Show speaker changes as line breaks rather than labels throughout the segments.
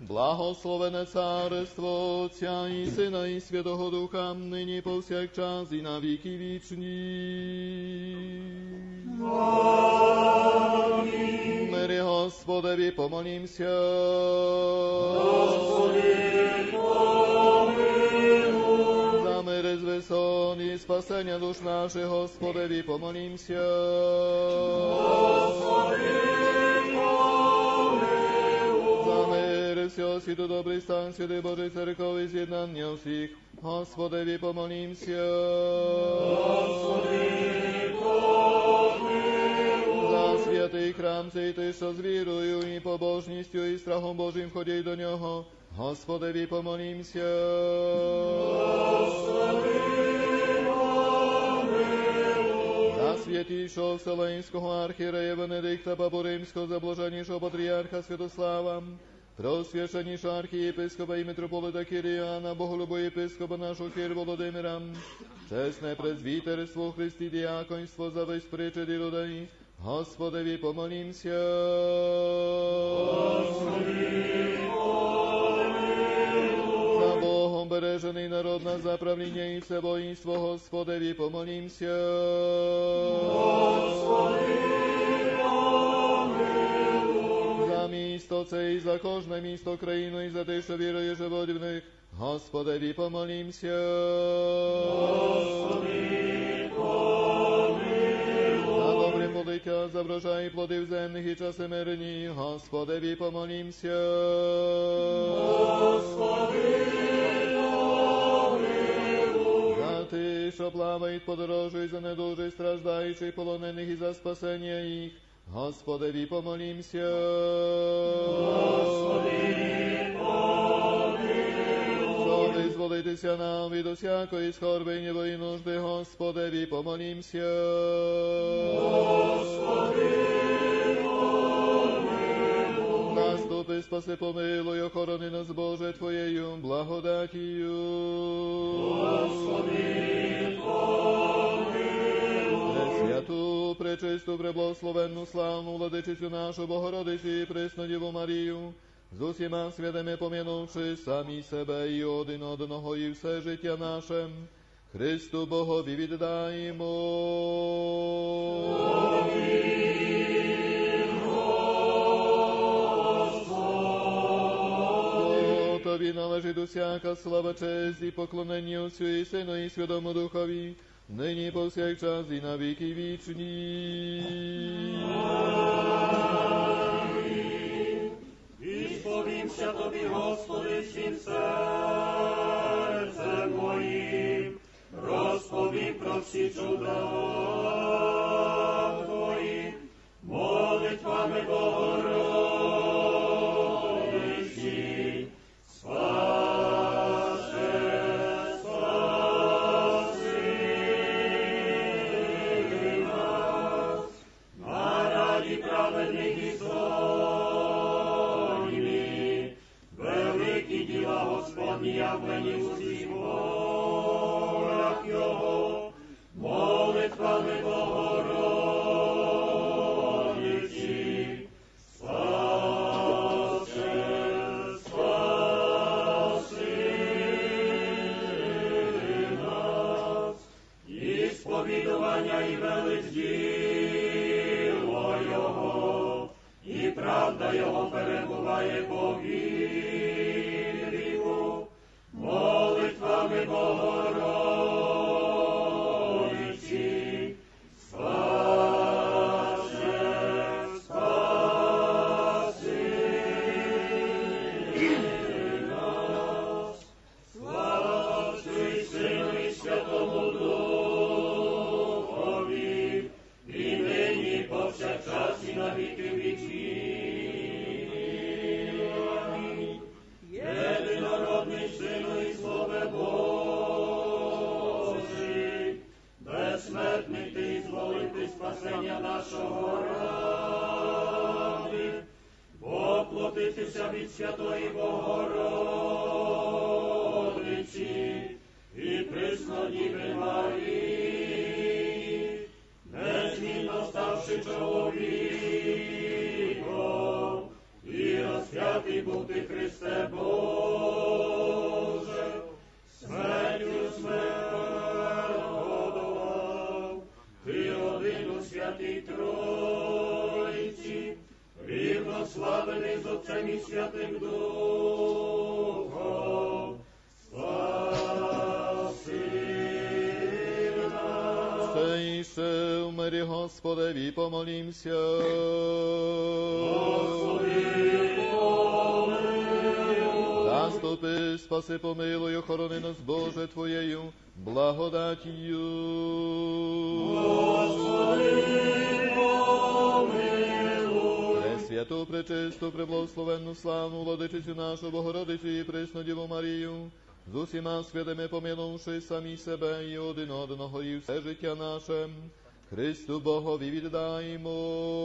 Благословене царство Отця і Сина і Святого Духа, нині повсякчас і на віки вічні.
Амінь.
Мирі Господеві помолімся.
Господи, помилуй.
За мир з висот і спасення душ наших, Господеві помолімся.
Господи, помилуй.
За мир всього світу, добрий стан, святий Божий церков і з'єднання всіх, Господеві помолімся.
Господи, помилуй.
За святий храм цей ти, що з вірою і побожністю і страхом Божим ходять до нього, Господеві помолімся.
Господи, помилуй.
За святішого Вселенського архієрея Венедикта Папу Римського, за блаженнішого патріарха Святослава, просвященнішого архієпископа і митрополита Киріяна, боголюбого єпископа нашого Кир Володимира, чесне презвітерство, Христі діяконство за весь причет і людей, Господеві помолімся.
Господи, помилуй.
За Богом бережений народ на заправління і все воїнство, Господеві помолімся.
Господи, помилуй.
За місто це і за кожне місто, країну, і за те, що вірує живуть в них, Господеві помолімся.
Господи, помилуй.
За добре политя, за врожай плодив земних і часи мирні, Господеві помолімся.
Господи, помилуй.
За ти, що плавають, подорожують, за недужих, страждаючих, полонених і за спасення їх, Господеві помолімся.
Господи, помилуй.
Що визволитися нам від усякої скорби, гніву і нужди, Господеві помолімся.
Господи, помилуй.
Наступи, спаси, помилуй, охорони нас, Боже, Твоєю благодатію.
Господи, помилуй.
Пресвяту, пречисту, преблагословенну, славну владичицю нашу, Богородицю і пресну Діву Марію, з усіма святими пом'янувши самі себе і один одного, і все життя наше, Христу Богові віддаємо. Бо Тобі належить усяка слава, честь і поклонення Отцю і Сину і Святому Духові, нині повсякчас і на віки вічні.
Відповімся Тобі, Господи, всім серцем моїм, розповім про всі чуда Твої, молитвами Богородиці, спаси нас, на раді праведних і зойні, великі діла Господні явлені в усіх волях Його, молитвами Богородиці, спаси нас, і сповідування і велич діло Його, і правда Його перебуває по віку, молитвами Богородиці, спаси нас. Слава Отцю і Сину і Святому Духові, і нині, і повсякчас, і на віки вічні. Амінь. Єдинородний Сину і Слове Божий, безсмертний Ти і зволити спасення нашого ради, воплотитися від Святої Богородиці і Преснодіви Марії, незмінно ставши чоловіком і розп'явши святий був ти, Христе Боже, смертю смерть подолав, ти один у святій Тройці, рівнославений з Отцем і Святим Духом, спаси нас.
Ще іще в мирі Господеві помолімся. Заступи, спаси, помилуй, охорони нас, Боже, Твоєю благодатію. Пресвяту, пречисту, преблагословенну, славну владичицю нашу, Богородицю і пресну Діву Марію, з усіма святими помилувши самі себе і один одного, і все життя наше, Христу Богові віддаємо.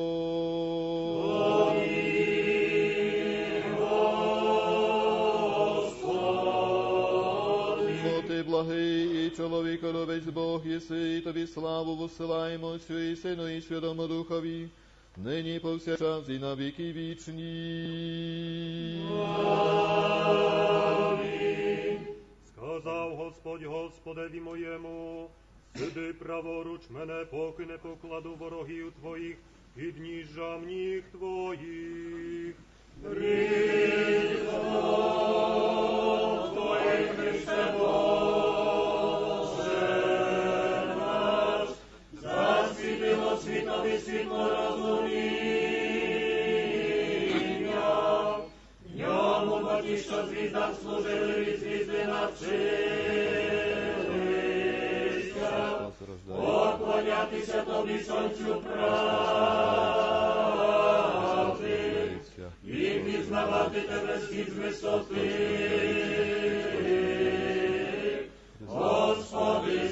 Ти благий і чоловіколюбець Бог єси, і тобі славу висилаємо Отцю і Сину і Святому Духові, нині повсякчас і на віки вічні.
Сказав Господь Господеві моєму, сиди праворуч мене, поки не покладу ворогів твоїх під ніжжам ніг твоїх.
Твоє, Христе Боже наш, засвітило світові світло розуміння, в ньому бо ті, що звіздам служили, від звізди навчилися, поклонятися тобі, сонцю правди, і пізнавати тебе схід з висоти. Господи,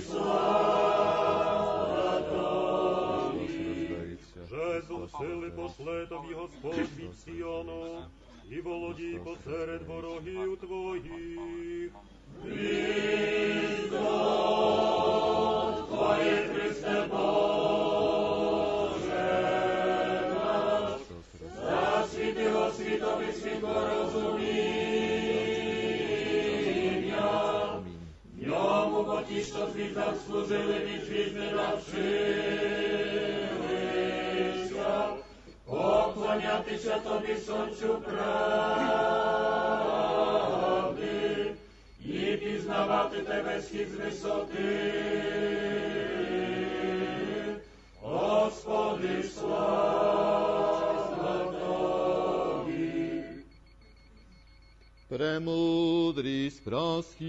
слава тобі.
Жезл сили пошле тобі Господь від Сіону, і володій посеред ворогів твоїх.
Твоє, Христе Боже наш, засвітило світові світло розуміння, в ньому бо ті, що звіздам служили, від звізди навчилися, поклонятися тобі, сонцю правди, і пізнавати тебе схід з висоти. Господи, слава тобі.
Премудрість прасхів.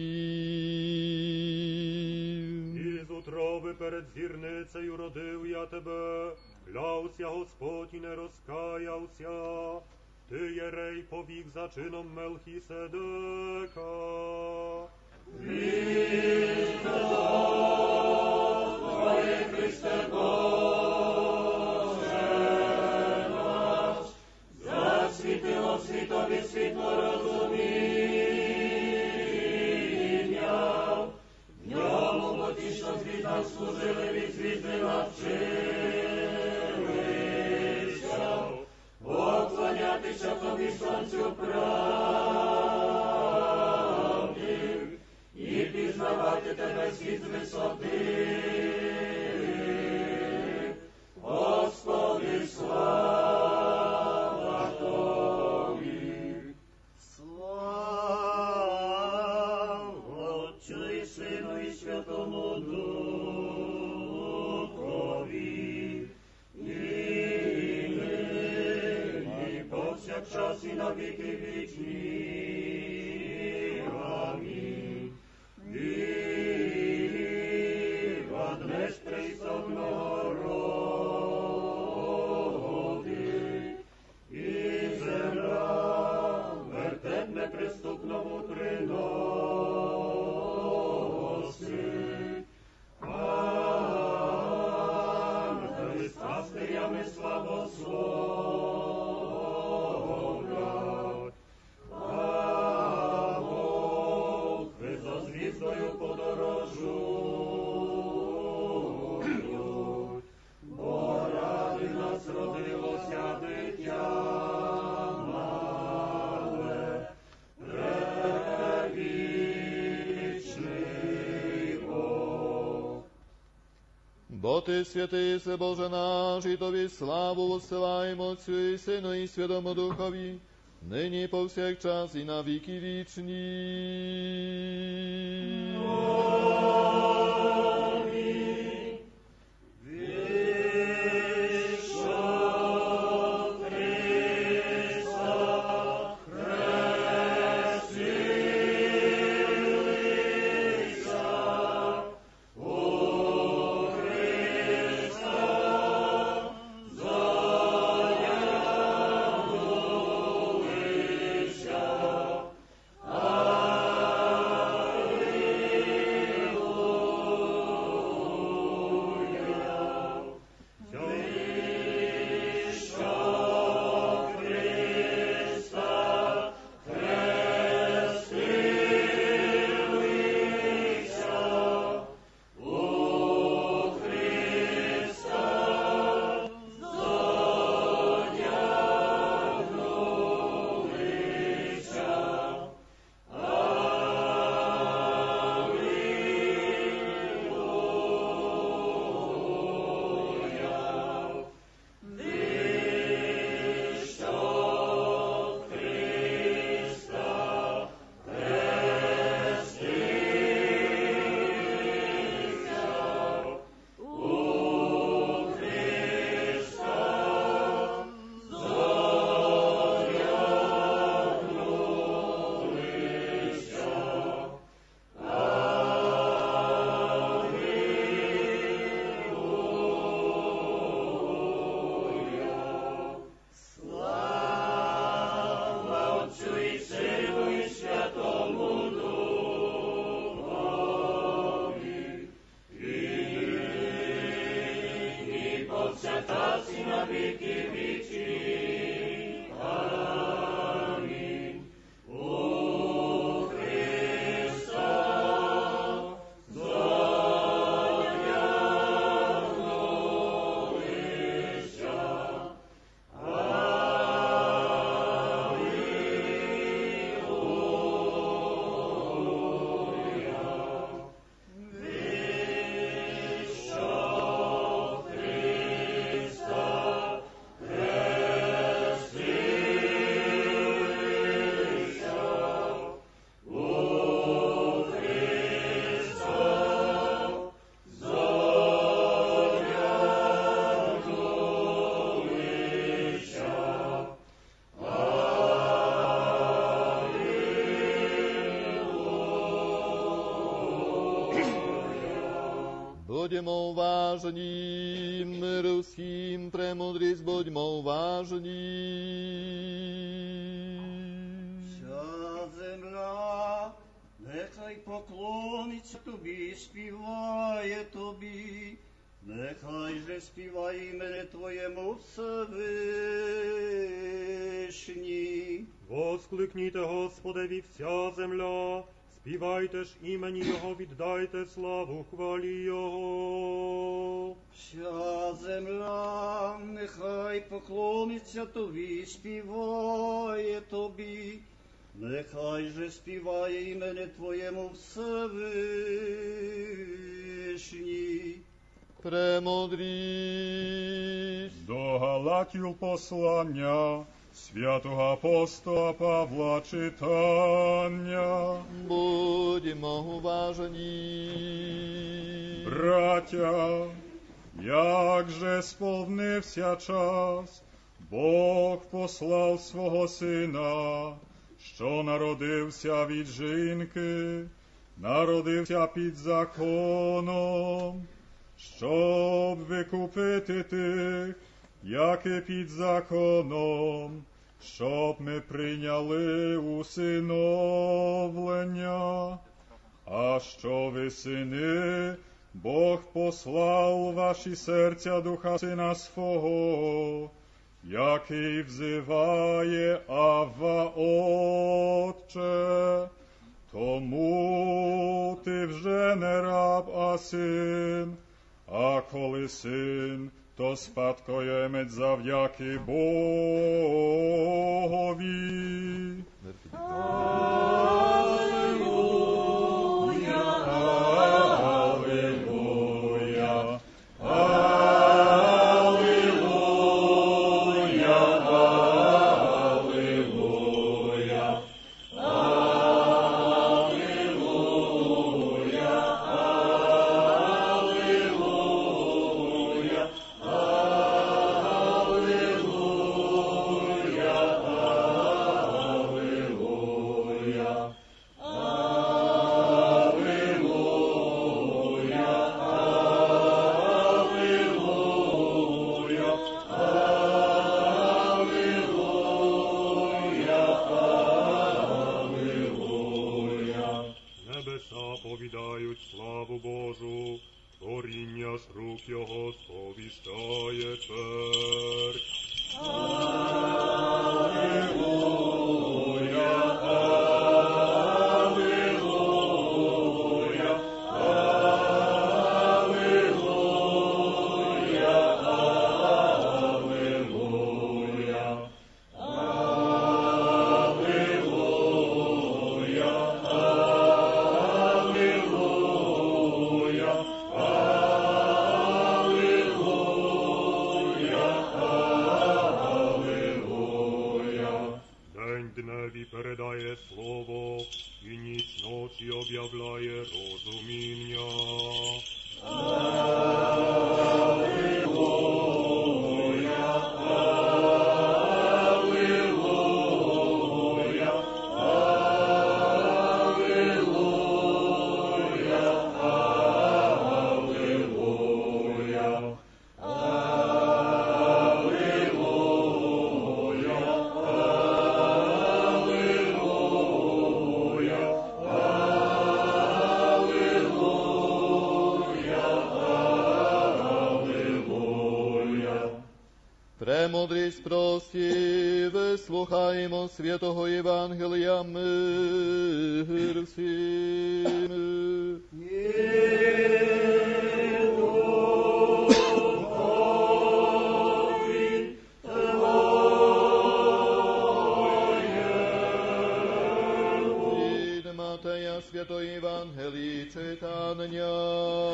Із утроби перед зірницею родив я тебе, клявся Господь і не розкаявся. Ти, єрей, повік за чином Мелхіседека.
Твоє, Христе Боже наш, засвітило світові світло розуміння, в ньому бо ті, що звіздам служили, від звізди навчилися, поклонятися тобі, сонцю правди, і пізнавати тебе схід з висоти. Господи, слава тобі. Слава Отцю і Сину і Святому Духові, і нині повсякчас і на віки вічні. Амінь. Віва днес престольного роди, і земля вертеп неприступному приносить. Ангели з пастирями славословлять,
Бо Ти святий се, Боже наш, і Тобі славу воссилаємо Отцю і Сину і Святому Духові, нині і повсякчас і на віки вічні. Будьмо уважні, миру всім, премудрість, будьмо уважні.
Вся земля, нехай поклониться тобі, співає тобі, нехай же співає імені Твоєму Всевишній.
Воскликніте Господеві вся земля, співайте ж імені Його, віддайте славу хвалі Його.
Вся земля, нехай поклониться тобі, співає тобі, нехай же співає імені Твоєму Всевишній.
Премудрість.
До Галатів послання святого апостола Павла читання.
Будьмо уважні.
Браття, як же сповнився час, Бог послав свого Сина, що народився від жінки, народився під законом, щоб викупити тих, які під законом, щоб ми прийняли усиновлення. А що ви, сини, Бог послав у ваші серця Духа Сина Свого, який взиває Авва, Отче. Тому ти вже не раб, а син, а коли син, то спадкоємець завдяки Богові. Алілуя, Алілуя,
сповідають славу Божу, творіння ж рук його сповіщає церкв. Дневі передає слово, і ніч ночі об'являє розуміння.
Премудрість прості, вислухаємо святого Євангелія, мир всім. Від Матея святої Євангелії читання.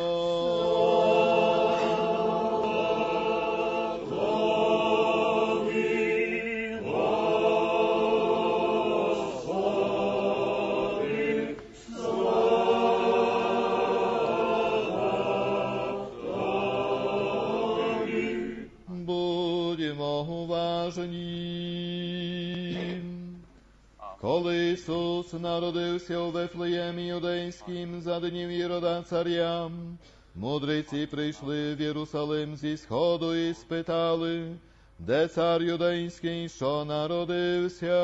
Коли Ісус народився у Вифлеємі Юдейськім за днів Ірода царя, мудреці прийшли в Єрусалим зі сходу і спитали, де цар юдейський, що народився?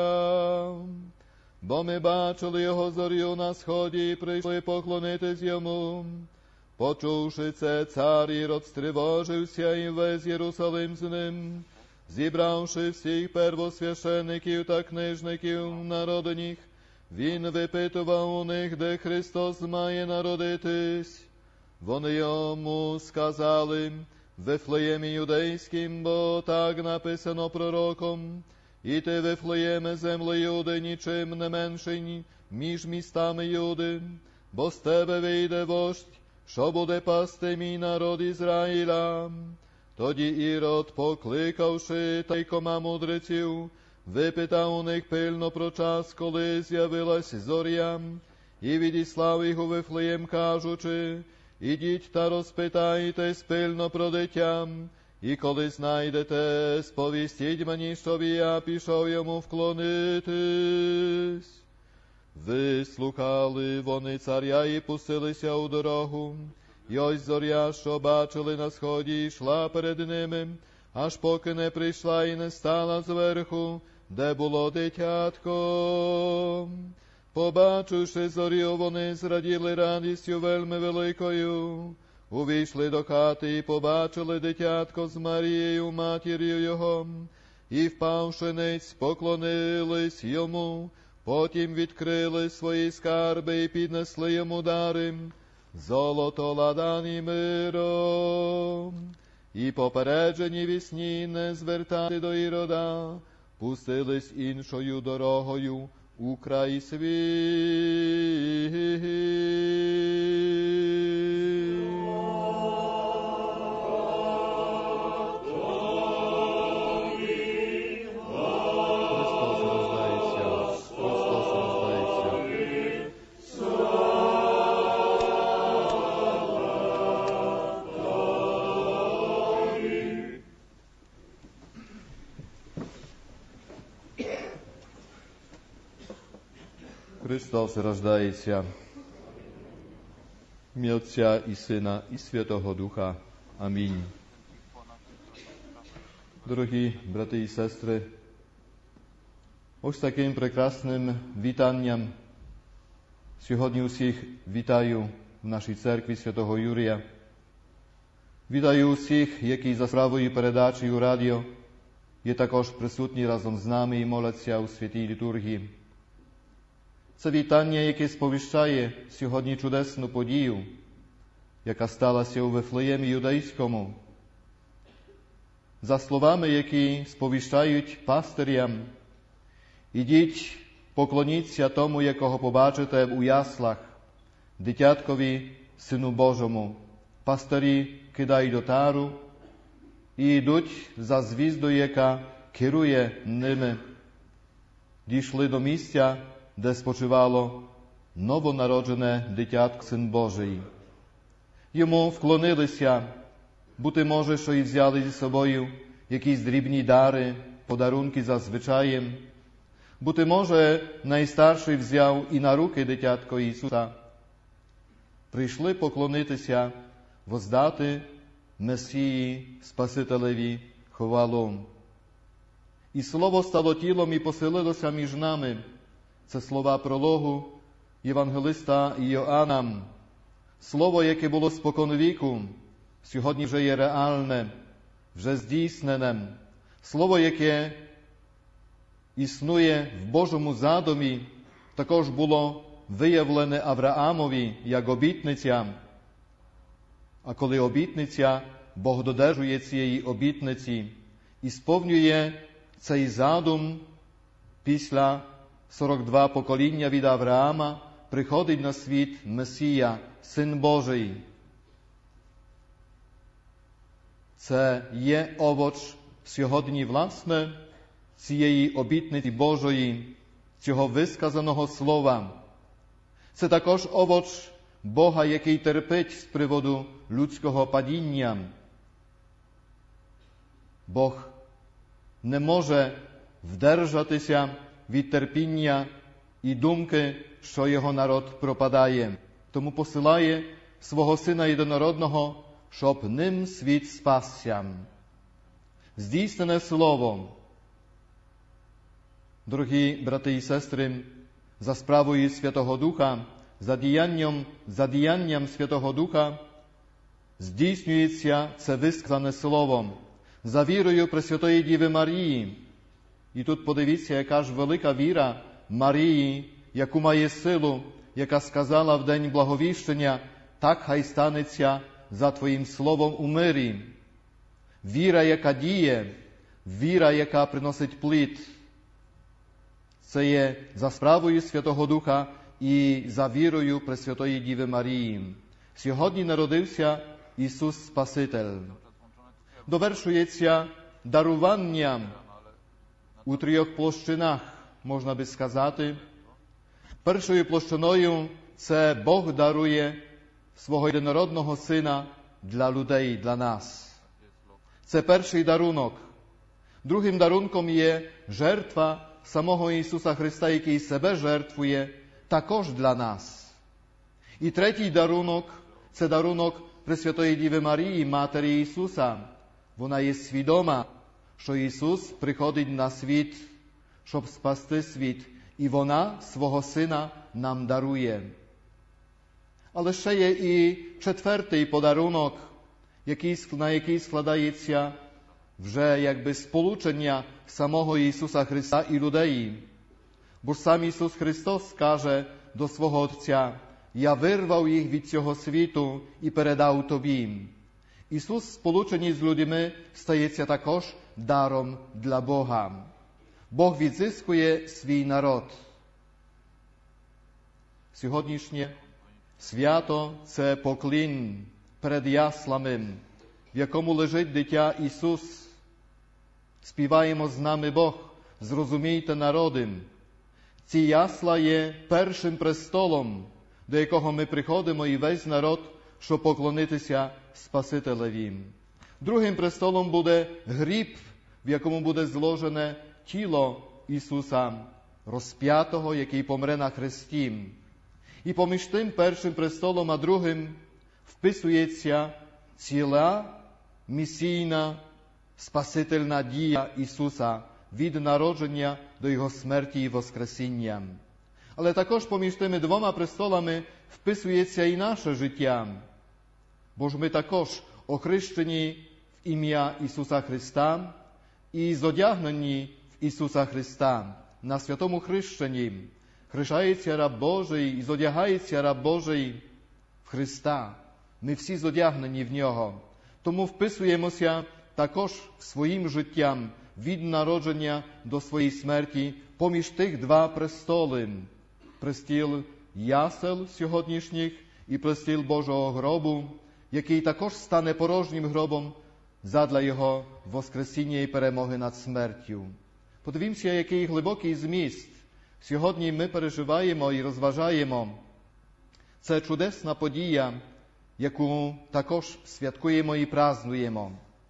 Бо ми бачили його зорю на сході і прийшли поклонитись йому. Почувши це, цар Ірод стривожився і весь Єрусалим з ним. Зібравши всіх первосвящеників та книжників народних, він випитував у них, де Христос має народитись. Вони йому сказали, в Вифлеємі Юдейським, бо так написано пророком, і ти, Вифлеєме, земле Юди, нічим не менший, між містами Юди, бо з тебе вийде вождь, що буде пасти мій народ Ізраїля. Тоді Ірод, покликавши тайкома мудреців, випитав у них пильно про час, коли з'явилась зоря, і відіслав їх у Вифлеєм, кажучи, ідіть та розпитайтесь пильно про дитя, і коли знайдете, сповістіть мені, щоб я пішов йому вклонитись. Вислухали вони царя і пустилися у дорогу. І ось зоря, що бачили на сході, йшла перед ними, аж поки не прийшла і не стала зверху, де було дитятко. Побачивши зорю, вони зраділи радістю вельми великою. Увійшли до хати і побачили дитятко з Марією, матір'ю його, і, впавши ниць, поклонились йому, потім відкрили свої скарби і піднесли йому дари, золото, ладан і миром. І попереджені вісні не звертати до Ірода, пустились іншою дорогою у край свій. Христос рождається. В ім'я Отця і Сина, і Святого Духа. Амінь. Дорогі брати і сестри, ось таким прекрасним вітанням сьогодні усіх вітаю в нашій церкві святого Юрія. Вітаю усіх, які за справою передачі у радіо є також присутні разом з нами і моляться у святій літургії. Це вітання, яке сповіщає сьогодні чудесну подію, яка сталася у Вифлеємі Юдейському. За словами, які сповіщають пастирям: «Ідіть, поклоніться тому, якого побачите у яслах, дитяткові, Сину Божому». Пастирі кидають отару і йдуть за звіздою, яка керує ними. Дійшли до місця, де спочивало новонароджене дитятко, Син Божий. Йому вклонилися, бути може, що і взяли зі собою якісь дрібні дари, подарунки за звичаєм. Бути може, найстарший взяв і на руки дитятко Ісуса. Прийшли поклонитися, воздати Месії, Спасителеві хвалу. І Слово стало тілом і поселилося між нами. Це слова прологу євангелиста Йоанна. Слово, яке було споконвіку, сьогодні вже є реальне, вже здійснене. Слово, яке існує в Божому задумі, також було виявлене Авраамові як обітниця. А коли обітниця, Бог додержує цієї обітниці і сповнює цей задум після 42 покоління від Авраама, приходить на світ Месія, Син Божий. Це є овоч сьогодні, власне, цієї обітниці Божої, цього висказаного слова. Це також овоч Бога, який терпить з приводу людського падіння. Бог не може вдержатися від терпіння і думки, що його народ пропадає. Тому посилає свого Сина Єдинородного, щоб ним світ спасся. Здійснене Слово. Дорогі брати і сестри, за справою Святого Духа, за діянням Святого Духа здійснюється це висказане Слово. За вірою Пресвятої Діви Марії. І тут подивіться, яка ж велика віра Марії, яку має силу, яка сказала в день благовіщення: «Так хай станеться за Твоїм словом у мирі». Віра, яка діє, віра, яка приносить плід. Це є за справою Святого Духа і за вірою Пресвятої Діви Марії. Сьогодні народився Ісус Спаситель. Довершується дарування у трьох площинах, можна би сказати. Першою площиною це Бог дарує свого єдинородного Сина для людей, для нас. Це перший дарунок. Другим дарунком є жертва самого Ісуса Христа, який себе жертвує також для нас. І третій дарунок – це дарунок Пресвятої Діви Марії, Матері Ісуса. Вона є свідома, що Ісус приходить на світ, щоб спасти світ, і вона свого Сина нам дарує. Але ще є і четвертий подарунок, на який складається вже якби сполучення самого Ісуса Христа і людей. Бо сам Ісус Христос каже до свого Отця: «Я вирвав їх від цього світу і передав Тобі». Ісус, сполучений з людьми, стається також даром для Бога. Бог відзискує свій народ. Сьогоднішнє свято – це поклін перед яслами, в якому лежить дитя Ісус. Співаємо з нами Бог, зрозумійте народи. Ці ясла є першим престолом, до якого ми приходимо і весь народ, щоб поклонитися Спасителеві. Другим престолом буде гріб, в якому буде зложене тіло Ісуса, розп'ятого, який помре на хресті. І поміж тим першим престолом, а другим вписується ціла місійна спасительна дія Ісуса від народження до Його смерті і воскресіння. Але також поміж тими двома престолами вписується і наше життя. Бо ж ми також охрещені в ім'я Ісуса Христа і зодягнені в Ісуса Христа. На святому хрещенні хрещається раб Божий і зодягається раб Божий в Христа. Ми всі зодягнені в Нього. Тому вписуємося також своїм життям від народження до своєї смерті поміж тих два престоли. Престіл ясел сьогоднішніх і престіл Божого гробу, який також стане порожнім гробом задля Його воскресіння і перемоги над смертю. Подивімося, який глибокий зміст сьогодні ми переживаємо і розважаємо. Це чудесна подія, яку також святкуємо і празнуємо.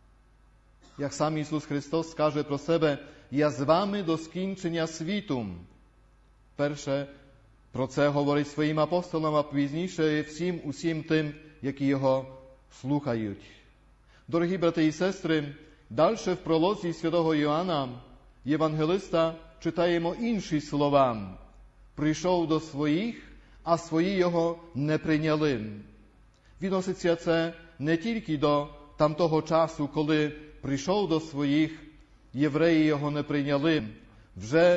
Як сам Ісус Христос скаже про себе, «Я з вами до скінчення світу». Перше про це говорить своїм апостолам, а пізніше усім тим, які Його слухають. Дорогі брати і сестри, далі в пролозі святого Йоанна, євангелиста, читаємо інші слова. «Прийшов до своїх, а свої Його не прийняли». Відноситься це не тільки до тамтого часу, коли прийшов до своїх, євреї Його не прийняли. Вже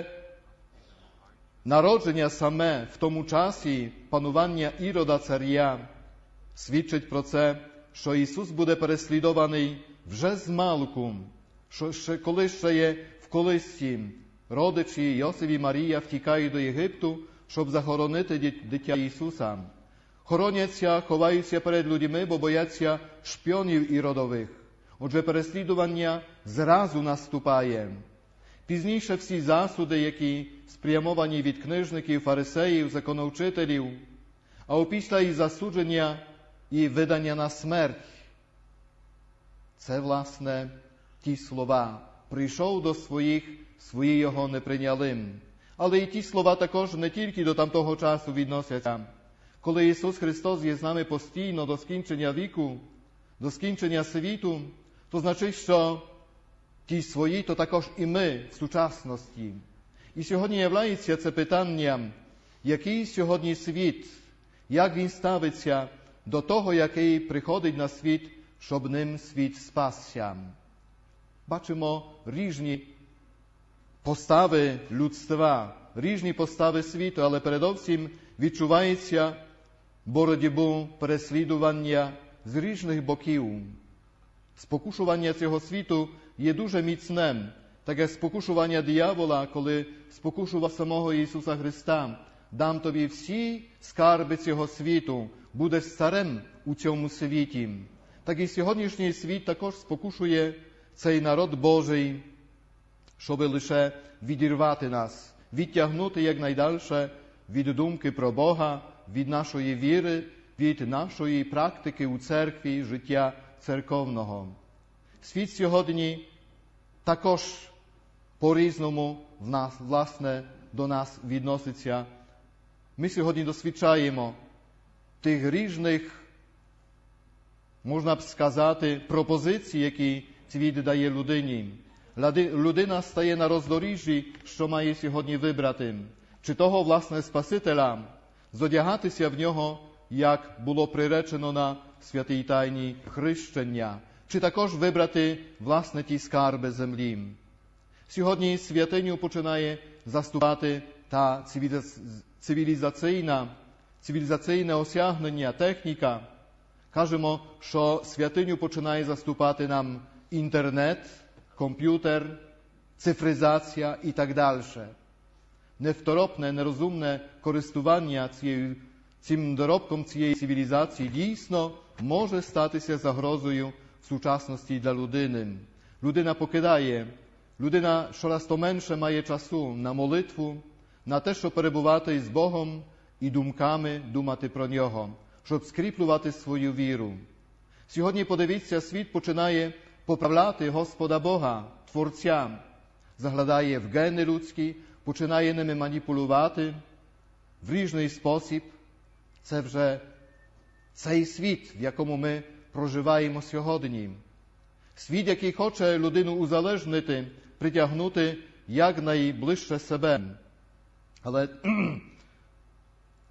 народження саме в тому часі панування Ірода царя свідчить про це, що Ісус буде переслідований вже змалку, коли ще є в колисці. Родичі Йосиф і Марія втікають до Єгипту, щоб захоронити дитя Ісуса. Хороняться, ховаються перед людьми, бо бояться шпіонів іродових. Отже, переслідування зразу наступає. Пізніше всі засуди, які спрямовані від книжників, фарисеїв, законовчителів, а опісля і засудження, і видання на смерть. Це, власне, ті слова. Прийшов до своїх, свої Його не прийняли. Але і ті слова також не тільки до тамтого часу відносяться. Коли Ісус Христос є з нами постійно до скінчення віку, до скінчення світу, то значить, що ті свої, то також і ми в сучасності. І сьогодні являється це питання, який сьогодні світ, як він ставиться до того, який приходить на світ, щоб ним світ спасся. Бачимо різні постави людства, різні постави світу, але передовсім відчувається боротьбу, переслідування з різних боків. Спокушування цього світу є дуже міцним, так як спокушування диявола, коли спокушував самого Ісуса Христа. Дам тобі всі скарби цього світу, будеш царем у цьому світі. Так і сьогоднішній світ також спокушує цей народ Божий, щоб лише відірвати нас, відтягнути якнайдальше від думки про Бога, від нашої віри, від нашої практики у церкві, життя церковного. Світ сьогодні також по-різному власне, до нас відноситься. Ми сьогодні досвідчаємо тих різних, можна б сказати, пропозицій, які світ дає людині. Людина стає на роздоріжжі, що має сьогодні вибрати. Чи того, власне, Спасителя, зодягатися в нього, як було приречено на святій тайні хрещення, чи також вибрати, власне, ті скарби землі. Сьогодні святиню починає заступати та цивілізаційне осягнення, техніка. Кажемо, що святиню починає заступати нам інтернет, комп'ютер, цифризація і так далі. Невторопне, нерозумне користування цим доробком цієї цивілізації дійсно може статися загрозою в сучасності для людини. Людина покидає, людина щораз то менше має часу на молитву, на те, щоб перебувати з Богом і думками думати про Нього, щоб скріплювати свою віру. Сьогодні, подивіться, світ починає поправляти Господа Бога, Творця, заглядає в гени людські, починає ними маніпулювати в різний спосіб. Це вже цей світ, в якому ми проживаємо сьогодні. Світ, який хоче людину узалежнити, притягнути якнайближче себе. Але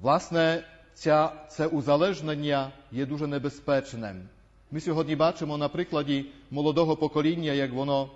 Власне, це узалежнення є дуже небезпечним. Ми сьогодні бачимо на прикладі молодого покоління, як воно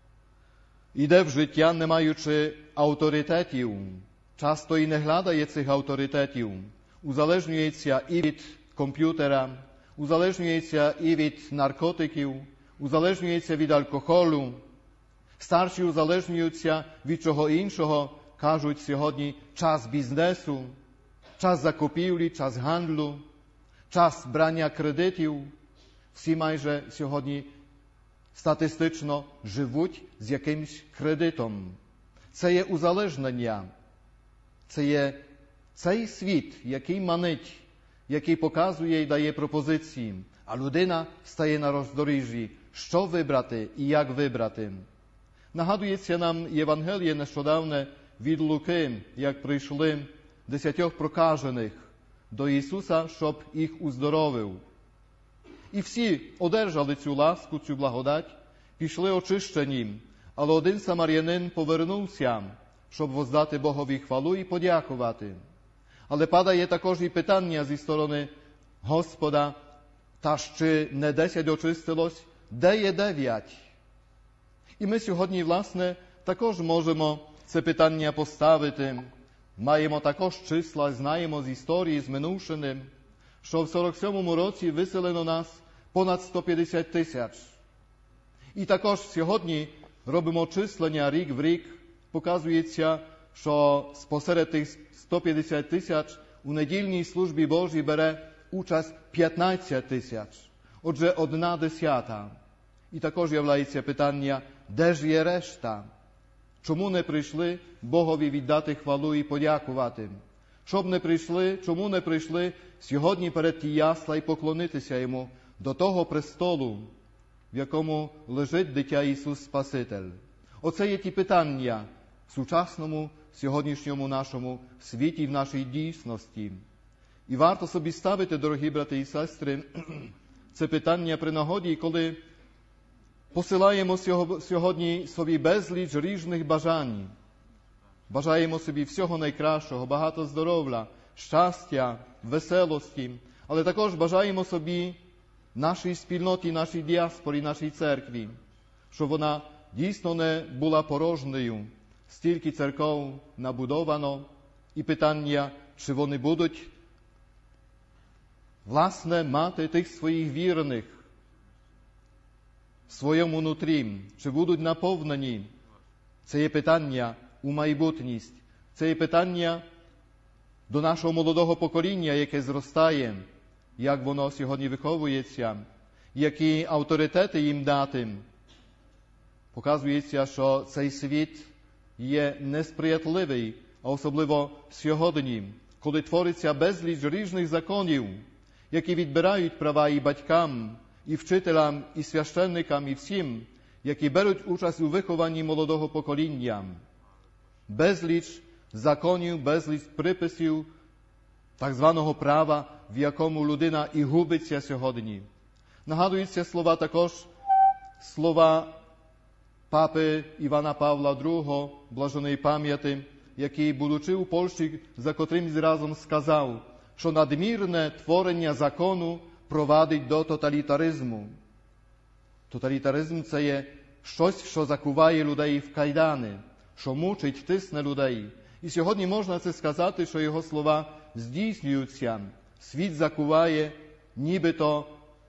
йде в життя, не маючи авторитетів. Часто і не глядає цих авторитетів. Узалежнюється і від комп'ютера, узалежнюється і від наркотиків, узалежнюється від алкоголю. Старші узалежнюються від чого іншого, кажуть сьогодні, час бізнесу, час закупівлі, час гандлю, час брання кредитів. Всі майже сьогодні статистично живуть з якимсь кредитом. Це є узалежнення. Це є цей світ, який манить, який показує і дає пропозиції. А людина стає на роздоріжжі, що вибрати і як вибрати. Нагадується нам Євангеліє нещодавне від Луки, як прийшли 10 прокажених до Ісуса, щоб їх уздоровив. І всі одержали цю ласку, цю благодать, пішли очищені, але один самарянин повернувся, щоб воздати Богові хвалу і подякувати. Але падає також і питання зі сторони Господа, та чи не 10 очистилось, де є 9? І ми сьогодні, власне, також можемо це питання поставити. Маємо також числа, знаємо з історії, з минувшини, що в 47-му році виселено нас понад 150 тисяч. І також сьогодні робимо числення рік в рік. Показується, що спосеред тих 150 тисяч у недільній службі Божій бере участь 15 тисяч. Отже, 1/10. І також з'являється питання, де ж є решта? Чому не прийшли Богові віддати хвалу і подякувати? Щоб не прийшли, чому не прийшли сьогодні перед ті ясла і поклонитися Йому до того престолу, в якому лежить дитя Ісус Спаситель? Оце є ті питання в сучасному, сьогоднішньому нашому світі, в нашій дійсності. І варто собі ставити, дорогі брати і сестри, це питання при нагоді, коли посилаємо сьогодні собі безліч різних бажань. Бажаємо собі всього найкращого, багато здоров'я, щастя, веселості, але також бажаємо собі нашій спільноті, нашій діаспорі, нашій церкві, щоб вона дійсно не була порожньою. Стільки церков набудовано, і питання, чи вони будуть, власне, мати тих своїх вірних в своєму нутрі, чи будуть наповнені. Це є питання у майбутність. Це є питання до нашого молодого покоління, яке зростає, як воно сьогодні виховується, які авторитети їм дати. Показується, що цей світ є несприятливий, а особливо сьогодні, коли твориться безліч різних законів, які відбирають права і батькам, і вчителям, і священникам, і всім, які беруть участь у вихованні молодого покоління. Безліч законів, безліч приписів так званого права, в якому людина і губиться сьогодні. Нагадуються слова також, слова папи Івана Павла II, блаженої пам'яті, який, будучи у Польщі, за котримсь разом сказав, що надмірне творення закону провадить до тоталітаризму. Тоталітаризм – це є щось, що закуває людей в кайдани, що мучить, тисне людей. І сьогодні можна це сказати, що його слова здійснюються. Світ закуває нібито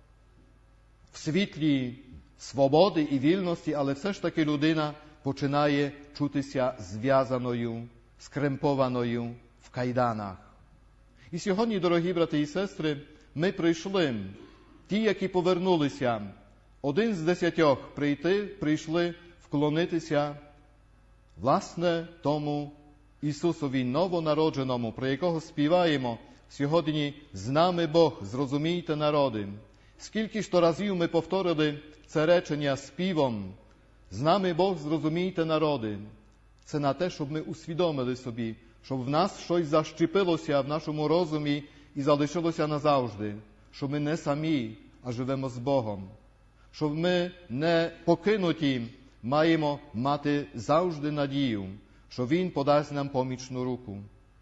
в світлі свободи і вільності, але все ж таки людина починає чутися зв'язаною, скремпованою в кайданах. І сьогодні, дорогі брати і сестри, ми прийшли, ті, які повернулися, 1 з 10 прийшли вклонитися, власне, тому Ісусові новонародженому, про якого співаємо сьогодні «З нами Бог, зрозумійте народи». Скільки ж то разів ми повторили це речення співом «З нами Бог, зрозумійте народи». Це на те, щоб ми усвідомили собі, щоб в нас щось защепилося в нашому розумі і залишилося назавжди, що ми не самі, а живемо з Богом. Щоб ми не покинуті, маємо мати завжди надію, що Він подасть нам помічну руку.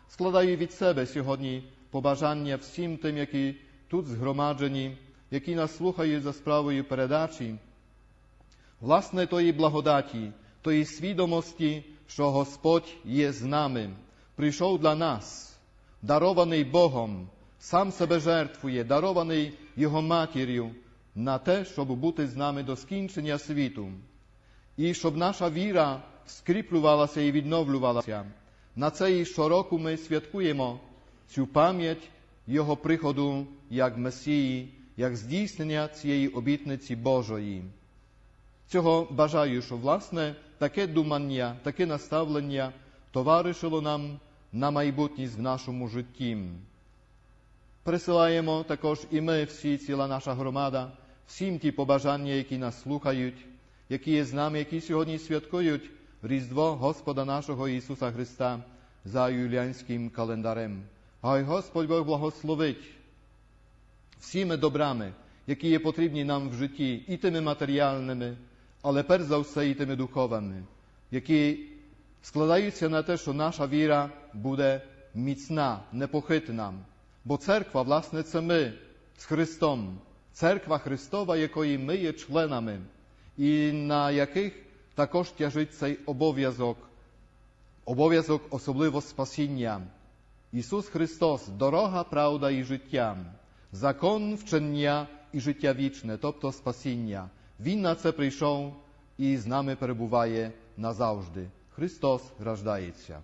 Складаю від себе сьогодні побажання всім тим, які тут згромаджені, які нас слухають за справою передачі, власне, тої благодаті, тої свідомості, що Господь є з нами, прийшов для нас, дарований Богом, сам себе жертвує, дарований Його матір'ю на те, щоб бути з нами до скінчення світу. І щоб наша віра скріплювалася і відновлювалася. На це і щороку ми святкуємо цю пам'ять Його приходу як Месії, як здійснення цієї обітниці Божої. Цього бажаю, щоб, власне, таке думання, таке наставлення товаришило нам на майбутність в нашому житті. Присилаємо також і ми всі, ціла наша громада, всім ті побажання, які нас слухають, які є з нами, які сьогодні святкують Різдво Господа нашого Ісуса Христа за юліанським календарем. Хай Господь Бог благословить всіми добрами, які є потрібні нам в житті, і тими матеріальними, але перш за все і тими духовними, які складаються на те, що наша віра буде міцна, непохитна. Бо церква, власне, це ми з Христом. Церква Христова, якої ми є членами, і на яких також тяжить цей обов'язок особливо спасіння. Ісус Христос – дорога, правда і життя, закон вчення і життя вічне, тобто спасіння. Він на це прийшов і з нами перебуває назавжди. Христос рождається.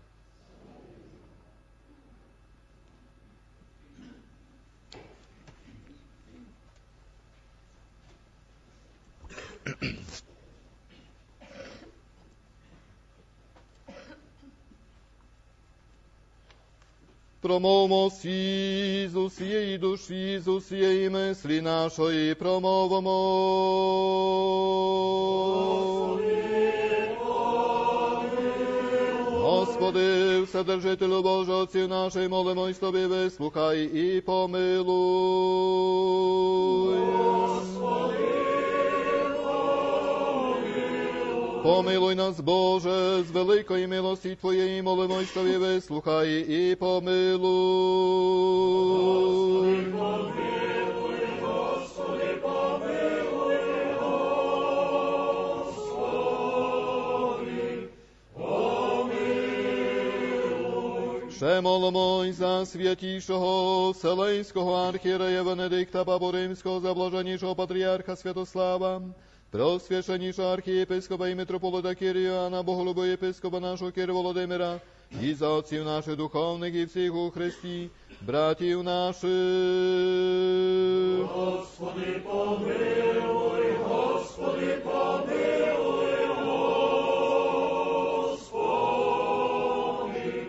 Промовмо всі з усієї душі, з усієї мислі нашої, промовимо. Господи, Вседержителю Божий, Отців наших, молимось Тобі, вислухай і помилуй. Помилуй нас, Боже, з великої милості Твоєї, молимось Тобі, вислухай і помилуй.
Господи, помилуй, Господи, помилуй.
Ще молимось за святішого Вселенського архієрея Венедикта Папу-Римського, за блаженнішого патріарха Святослава, Преосвященнішого архієпископа і митрополита Киріана, боголюбого єпископа нашого Кир Володимира, і за отців наших духовних і всіх у Христі, братів наших.
Господи, помилуй, Господи, помилуй, Господи,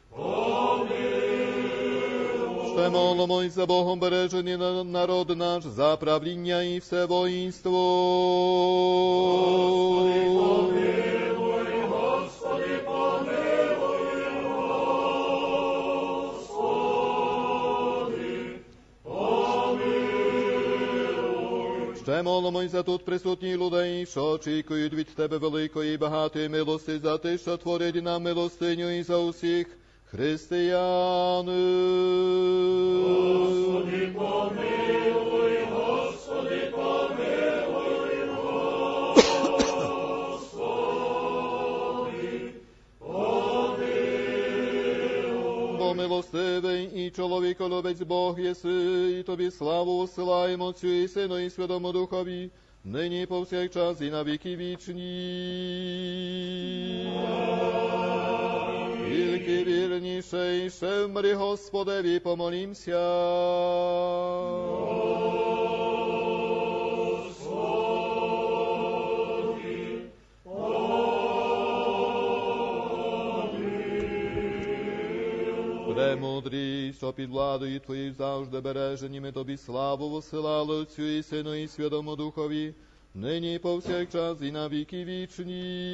помилуй.
Ще молимось за Богом бережений народ наш, за правління і все воїнство.
Господи, помилуй, Господи, помилуй, Господи, помилуй.
Ще молимось за тут присутніх людей, що очікують від Тебе великої і багатої милости, за Ти, що творить нам милостиню, і за усіх християн.
Господи, помилуй, Господи, помилуй, Господи, помилуй.
Бо милостивий і чоловіколюбець Бог єси, і Тобі славу посилаємо Отцю і Сину і Святому Духові, нині повсякчас і на віки вічні. Тільки вірніше, і ще вмри Господеві помолімся. Премудрий, що під владою Твоєю завжди бережені, ми Тобі славу посилали Отцю і Сину і Святому Духові, нині повсякчас і на віки вічні.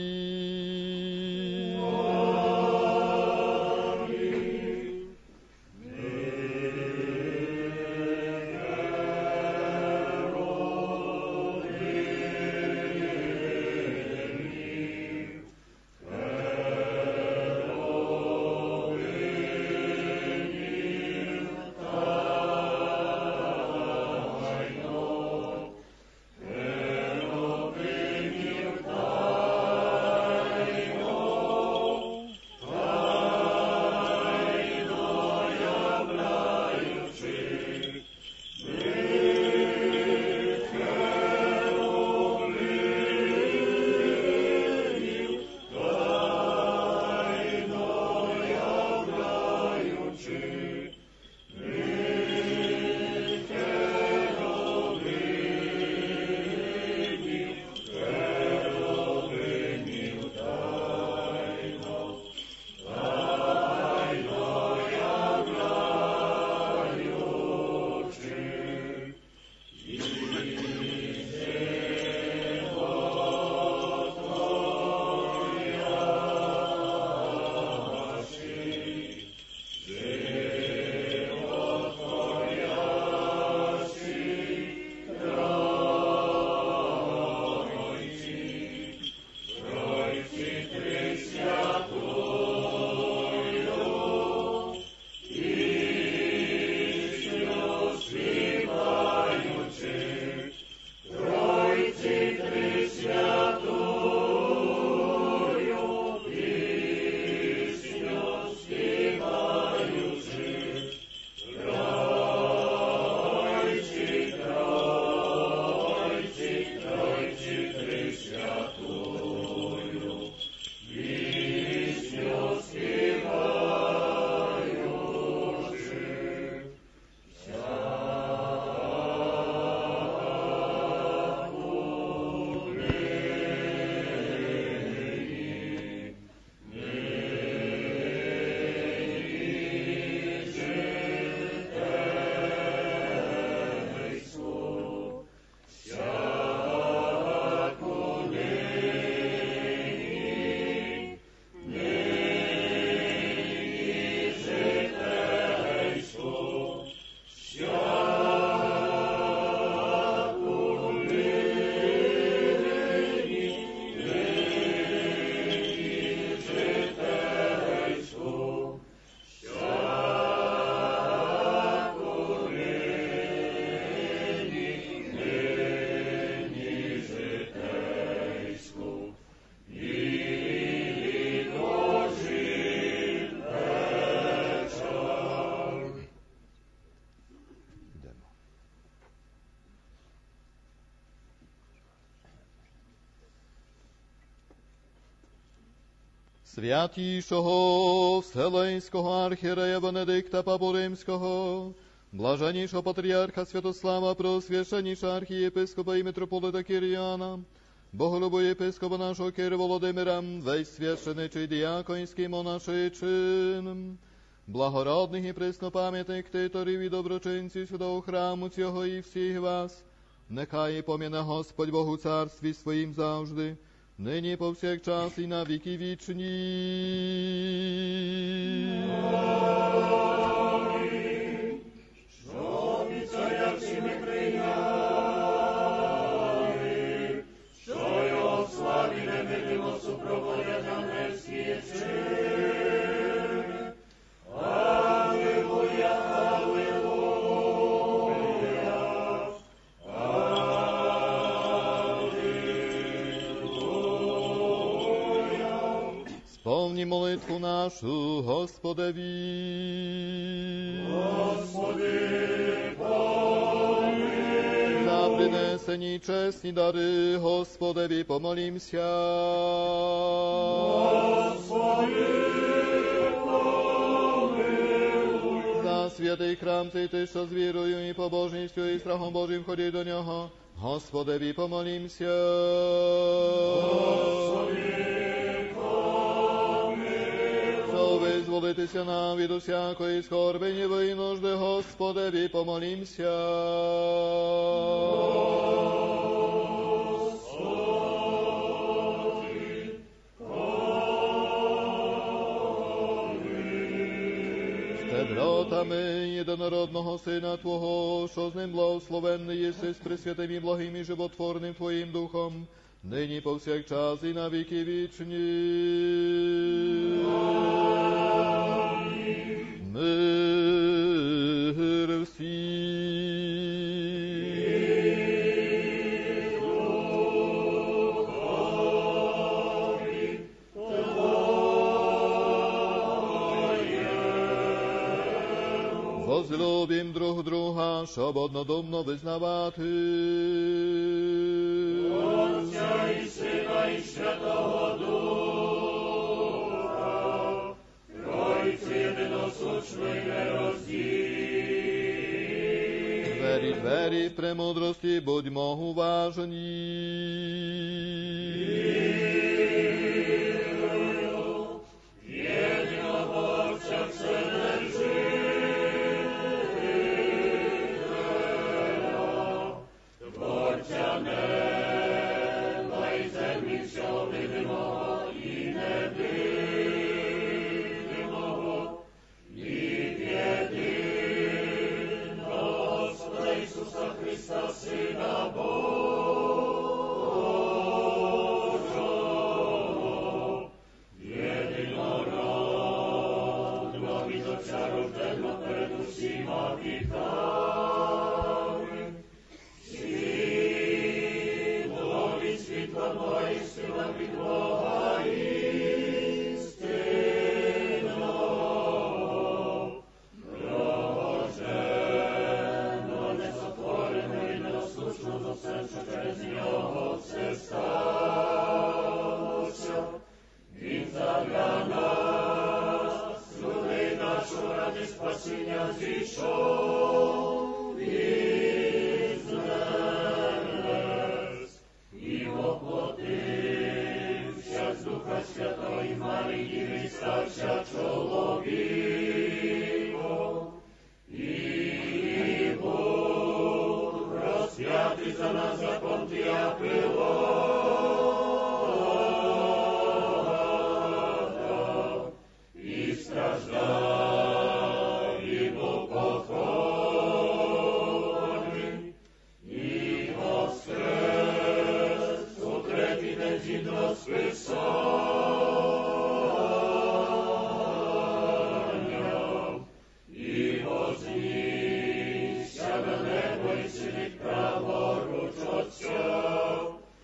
святішого Вселенського архієрея Бенедикта Папу Римського, блаженнішого патріарха Святослава, преосвященнішого архієпископа і митрополита Кирияна, боголюбого єпископа нашого Кир Володимира, весь священичий діяконський монаший чин, благородних і преснопам'ятних титорів і доброчинців святого храму цього і всіх вас, нехай пом'яне Господь Бог у царстві своїм завжди, нині повсякчас і на віки вічні.
Що від царя всі ми прийняли, що його в славі невидимо супроводять ангельські чини. Алілуя, алілуя, алілуя.
Сповні молитву нашу, Господеві.
Господи, помилуй.
За принесені чесні дари, Господеві помолімся.
Господи, помилуй.
За святий храм цей ти, що з вірою і побожністю і страхом Божим ходить до нього, Господеві помолімся. Що визволитися нам від усякої скорби, ніби і нужди, Господеві помолімся. Щедротами єдинородного Сина Твого, що з ним благословенний єси з пресвятим і благим і животворним Твоїм Духом, нині повсякчас і на віки вічні. Мир возлюбім друг друга, щоб однодумно визнавати.
Отця і Сина і Святого Духа, Тройці єдиносущної нероздільної.
Двері в премудрості, будьмо уважні.
Єдиноборця Вседержителя, Творця неба і землі всього видимого і невидимого, від єдиного Господа Ісуса Христа, Сина Божого, єдинородного від Отця рожденого перед усіма віками, світло від світла Бога і сила від Бога істинного, рожденого, несотвореного і нерозлучного за все, що через нього все сталося. Він задля нас, людей нашого ради спасіння зійшов із небес і воплотився з Духа Святого і Марії, і стався чоловіком, і був розп'ятий за нас за Понтія Пилата, і страждав, і був похований, і воскрес у третій день згідно з Писанням, і вознісся на небо і сидить праворуч Отця,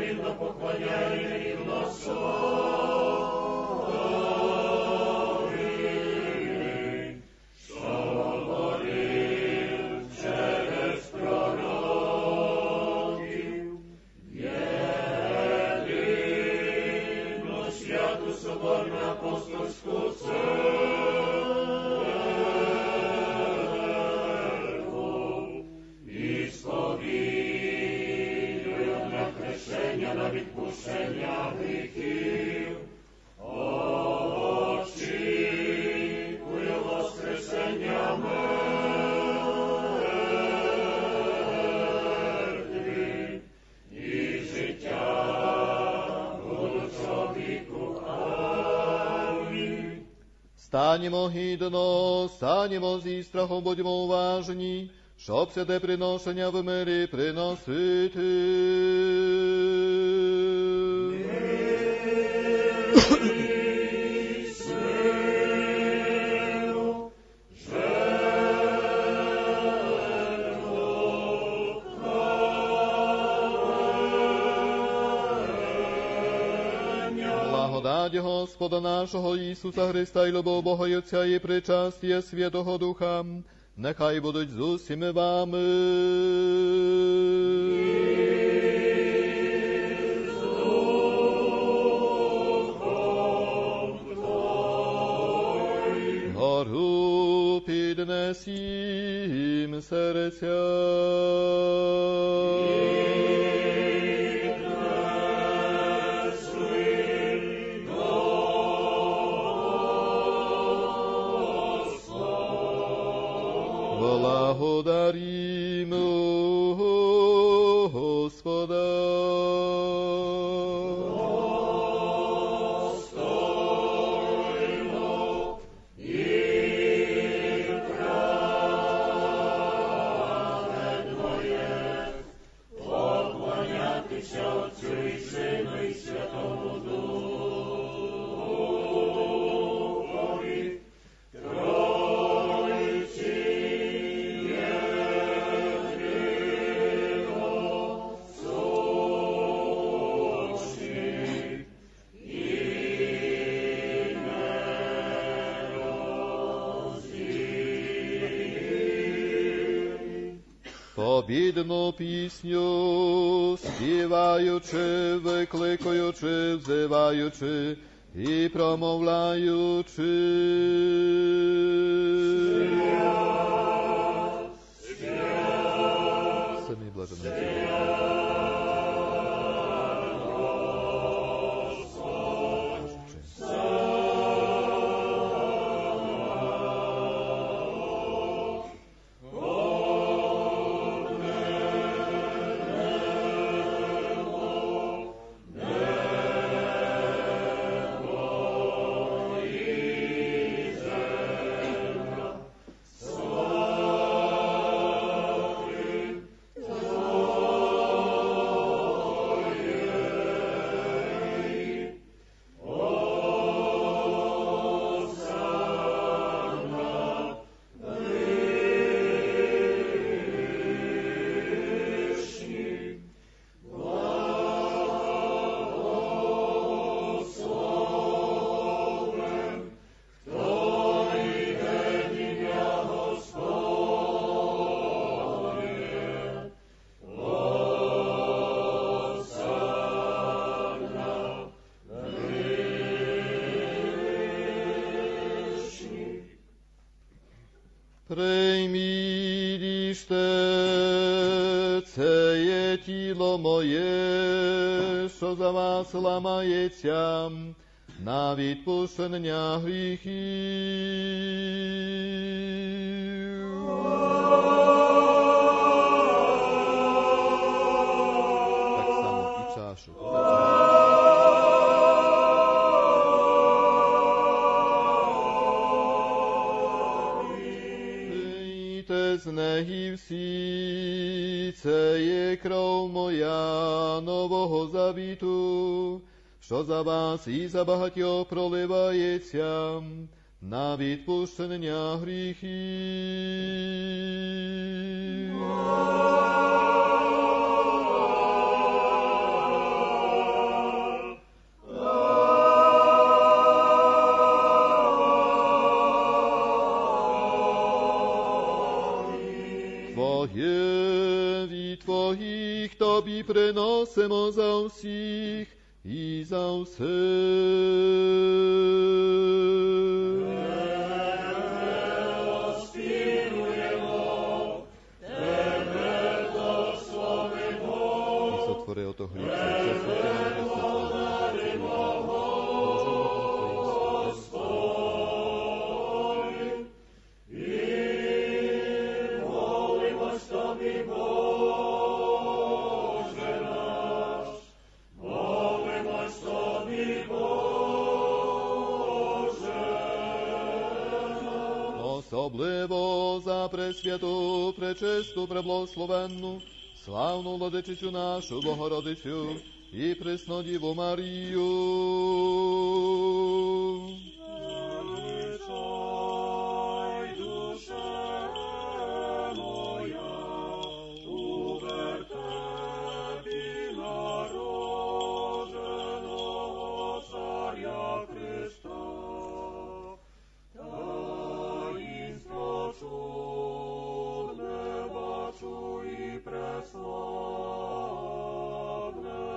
рівно поклоняє рівно
Станімо гідно, станімо зі страхом, будьмо уважні, щоб святе приношення в мирі приносити. Благодать Господа нашого Ісуса Христа і любов Бога й Отця і причастя Святого Духа, нехай будуть з усіми вами. Гору піднесім серця. Благодаримо Господа.
достойно і праведно є поклонятися Отцю і Сину і Святому Духові,
Побідну пісню співаючи, викликаючи, взиваючи і промовляючи. Самі блаженні. Прийміть, це є тіло моє, що за вас ламається на відпущення гріхів. Так само і чашу. З неї всі, це є кров моя нового завіту, що за вас і за багатьох проливається на відпущення гріхів. приносимо за всіх і за все. І сотвори ото хліб. Особливо за пресвяту, пречисту, преблагословенну, славну владичицю нашу Богородицю і преснодіву Марію.
Величай, душе моя, у вертепі народженого Царя Христа. Таїнство чудне бачу і преславне,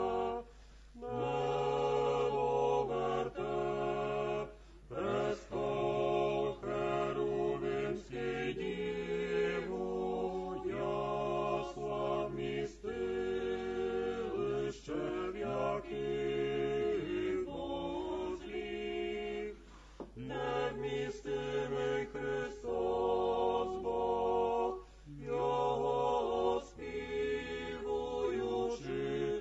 небо вертеп, престол херувимський діву, ясла вмістилище, в яких возліг невмістимий Христос Бог, Його співуючи,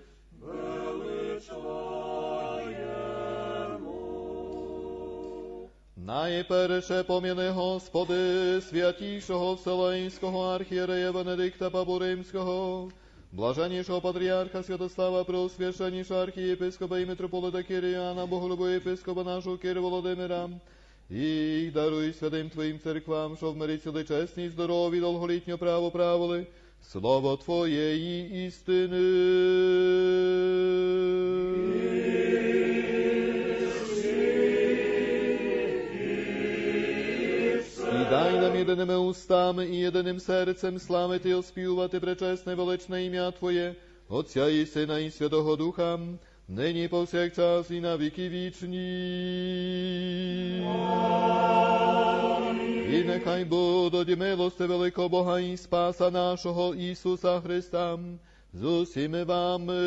величаємо.
Найперше пом'яни, Господи, святішого Вселенського архієрея Венедикта Папу Римського, блаженнішого патріарха Святослава, преосвященнішого архієпископа і митрополита Кирияна, боголюбого єпископа нашого Кир Володимира, і даруй святим Твоїм церквам, що в мирі цілий чесні, здорові, довголітньо право правили, слово Твоєї істини. І дай нам єдиними устами і єдиним серцем славити і оспівувати пречесне величне ім'я Твоє, Отця і Сина і Святого Духа, нині повсякчас і на віки вічні. І нехай будуть милости великого Бога і Спаса нашого Ісуса Христа з усіми вами.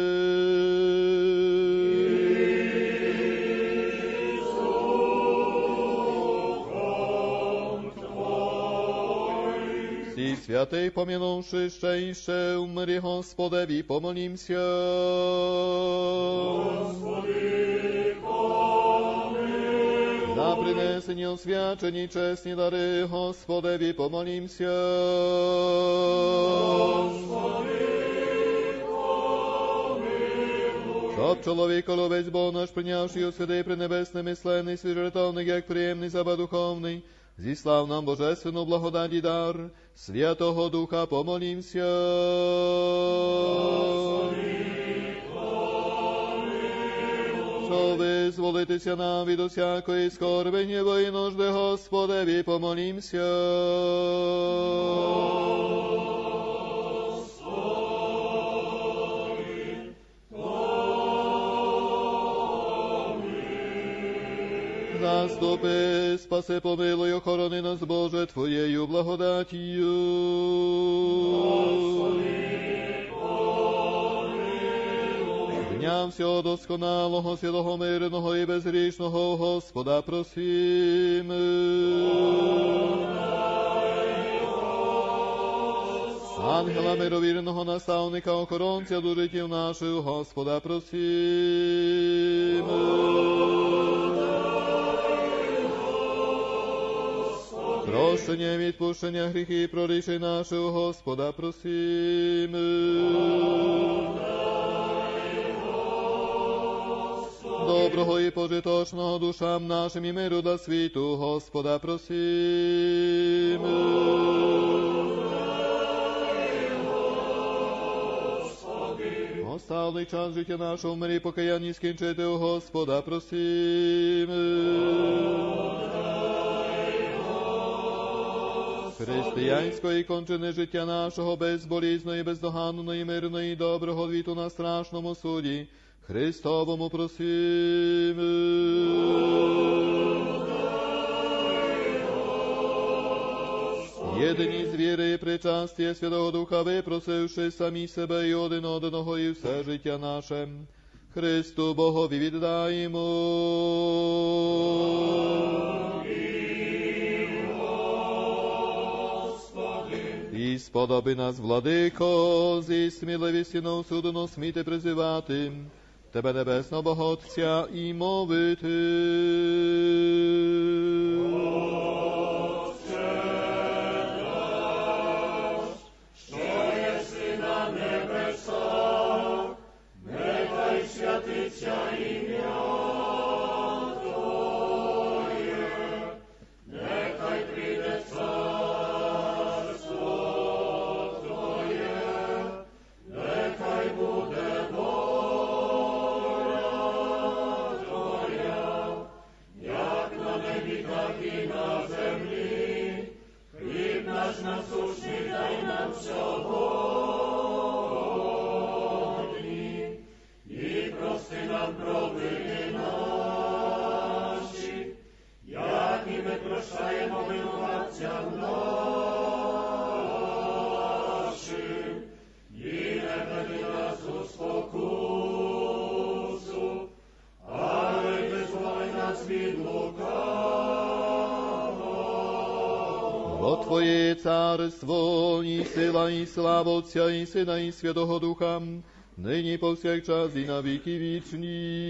Всі святих помінувши ще і ще в мирі Господеві, помолімся. За принесені освячені чесні дари Господеві, помолімся. Щоб чоловік оловець Бог наш, прийнявши його святий пренебесний, мисленний, свіжорятовник, як приємний заба духовний, зіслав нам божественну благодать і дар Святого Духа, помолімся. Що визволитися нам від усякої скорби, гніву і нужди, Господеві, помолімся. Заступи, спаси, помилуй, охорони нас, Боже, Твоєю благодатію. Дня всього досконалого, святого, мирного і безгрішного Господа просим. Ангела мировірного, наставника, охоронця до життів наших, Господа просим. Прощення і відпущення гріхів, прорішень наших, Господа просим. Доброго і пожиточного душам нашим і миру до світу, Господа просим. Оставний час життя нашого в мирі покаянні скінчити, у Господа просим. християнської кончини життя нашого, безболізної, бездоганної, мирної, доброго віту на страшному суді, Христовому просимо. Єдині з віри і причастя Святого Духа, випросивши самі себе і один одного, і все життя наше, Христу Богові віддаємо. І сподоби нас, владико, зі сміливістю на осудно сміти призивати Тебе, небесного Бога Отця, і мовити. Бо Твоє царство, і сила, і слава Отця, і Сина, і Святого Духа, нині повсякчас і на віки вічні.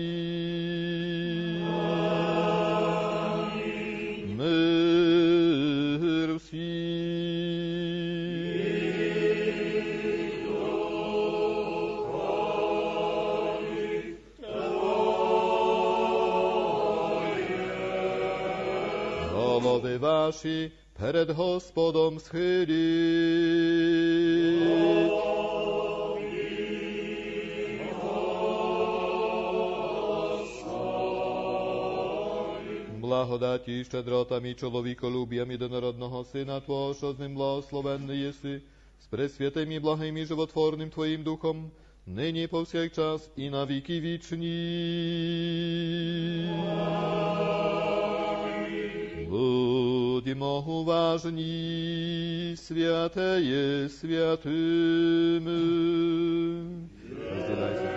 Мир всім. Голови ваші перед Господом схиліть. Благодаті і щедротами чоловіколюб'ям єдинородного Сина Твого, що з ним благословенний єси, з пресвятим і благим і животворним Твоїм Духом, нині повсякчас і на віки вічні. Будьмо уважні, святеє святими. Розділяйся.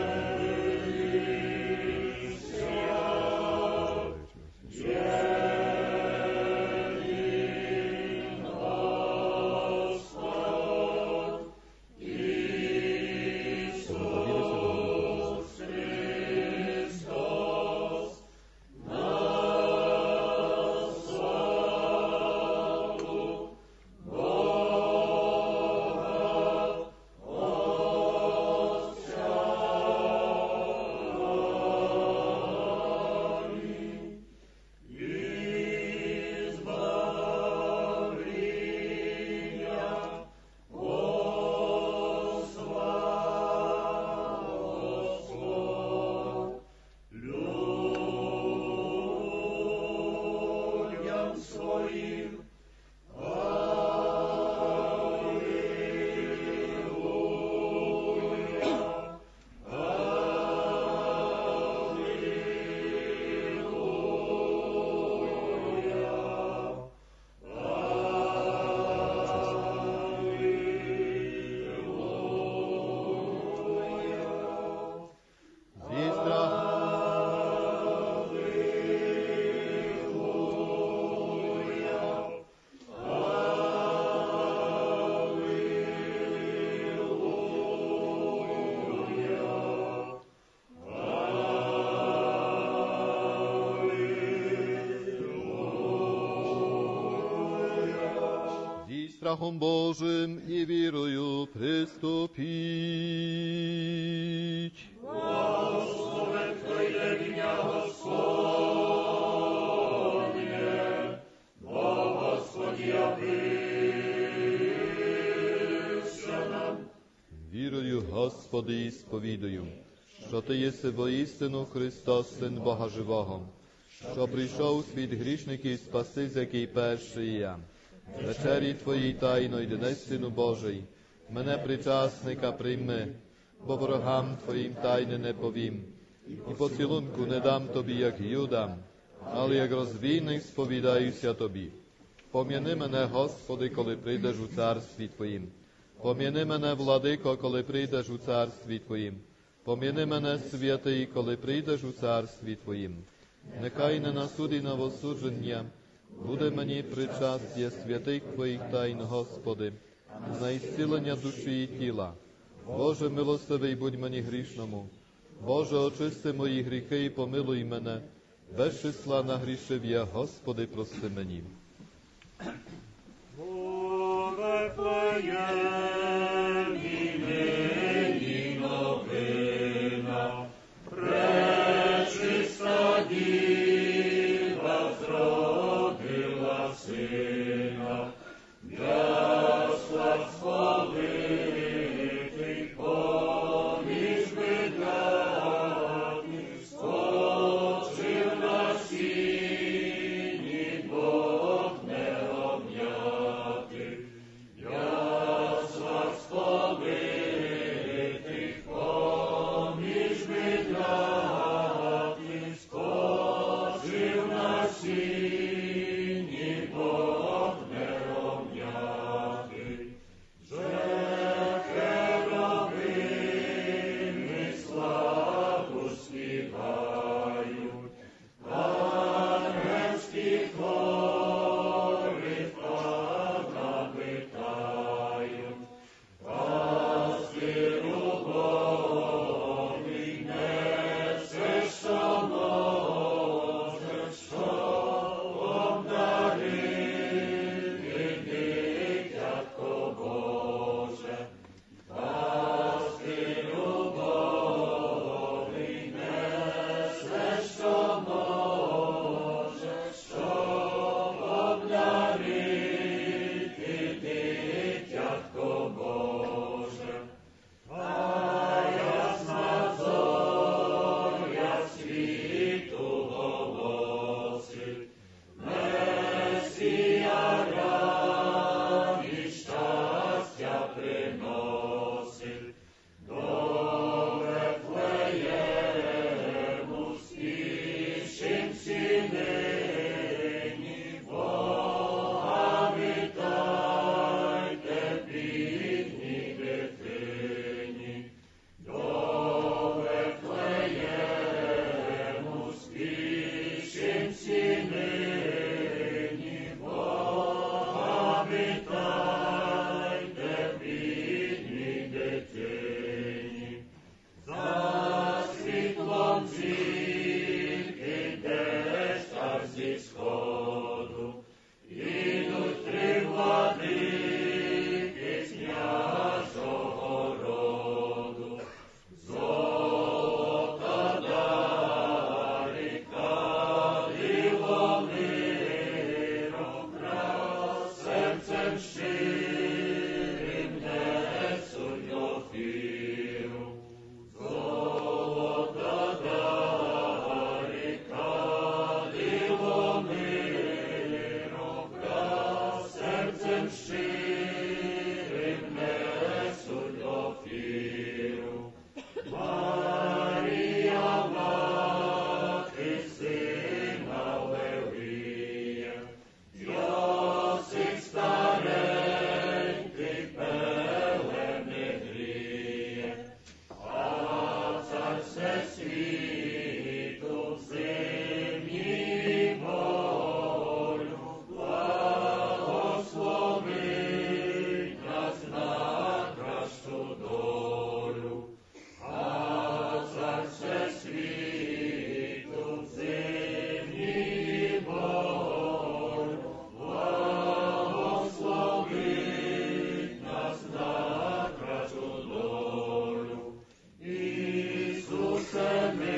Страхом Божим і вірою приступіть.
Благословен Твоє ім'я Господнє, бо Господь явився нам.
Вірою, Господи, і сповідую, що Ти єси воістину Христос, Син Бога Живого, що прийшов у світ грішників спасти, з який перший я. вечері Твоїй тайної днес, Сину Божий, мене причасника прийми, бо ворогам Твоїм тайни не повім, і поцілунку не дам Тобі, як Юдам, але як розбійник сповідаюся Тобі. Пом'яни мене, Господи, коли прийдеш у царстві Твоїм. Пом'яни мене, Владико, коли прийдеш у царстві Твоїм. Пом'яни мене, святий, коли прийдеш у царстві Твоїм. Нехай не на суд і на осудження буде мені причастя святих Твоїх тайн, Господи, на ісцілення душі і тіла. Боже, милостивий будь мені грішному. Боже, очисти мої гріхи і помилуй мене. Без числа нагрішив я, Господи, прости мені.
Amen.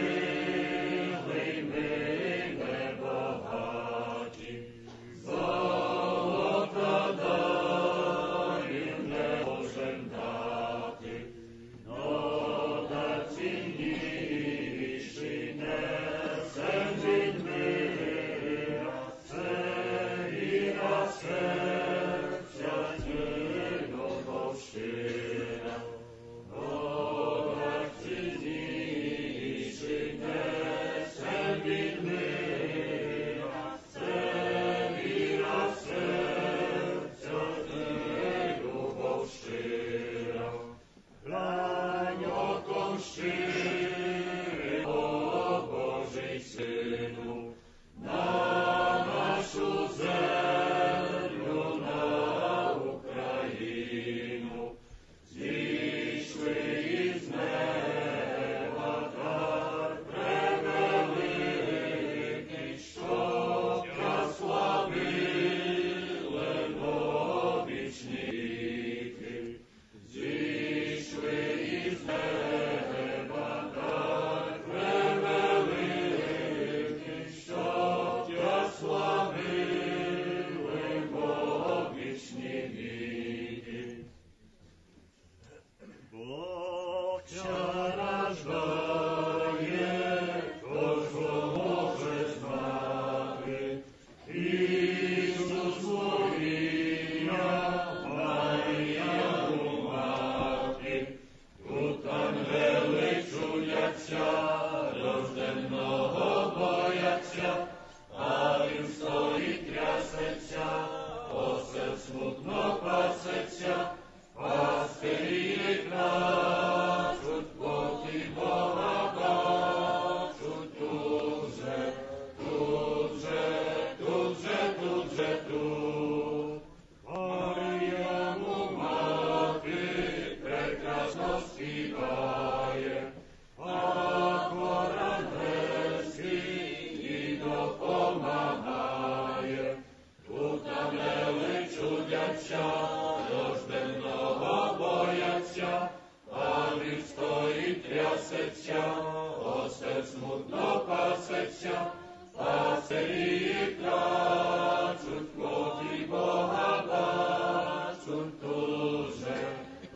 пасеться, осел смутно пасеться, пастирі клячуть, плоті Бога бачуть, тут же,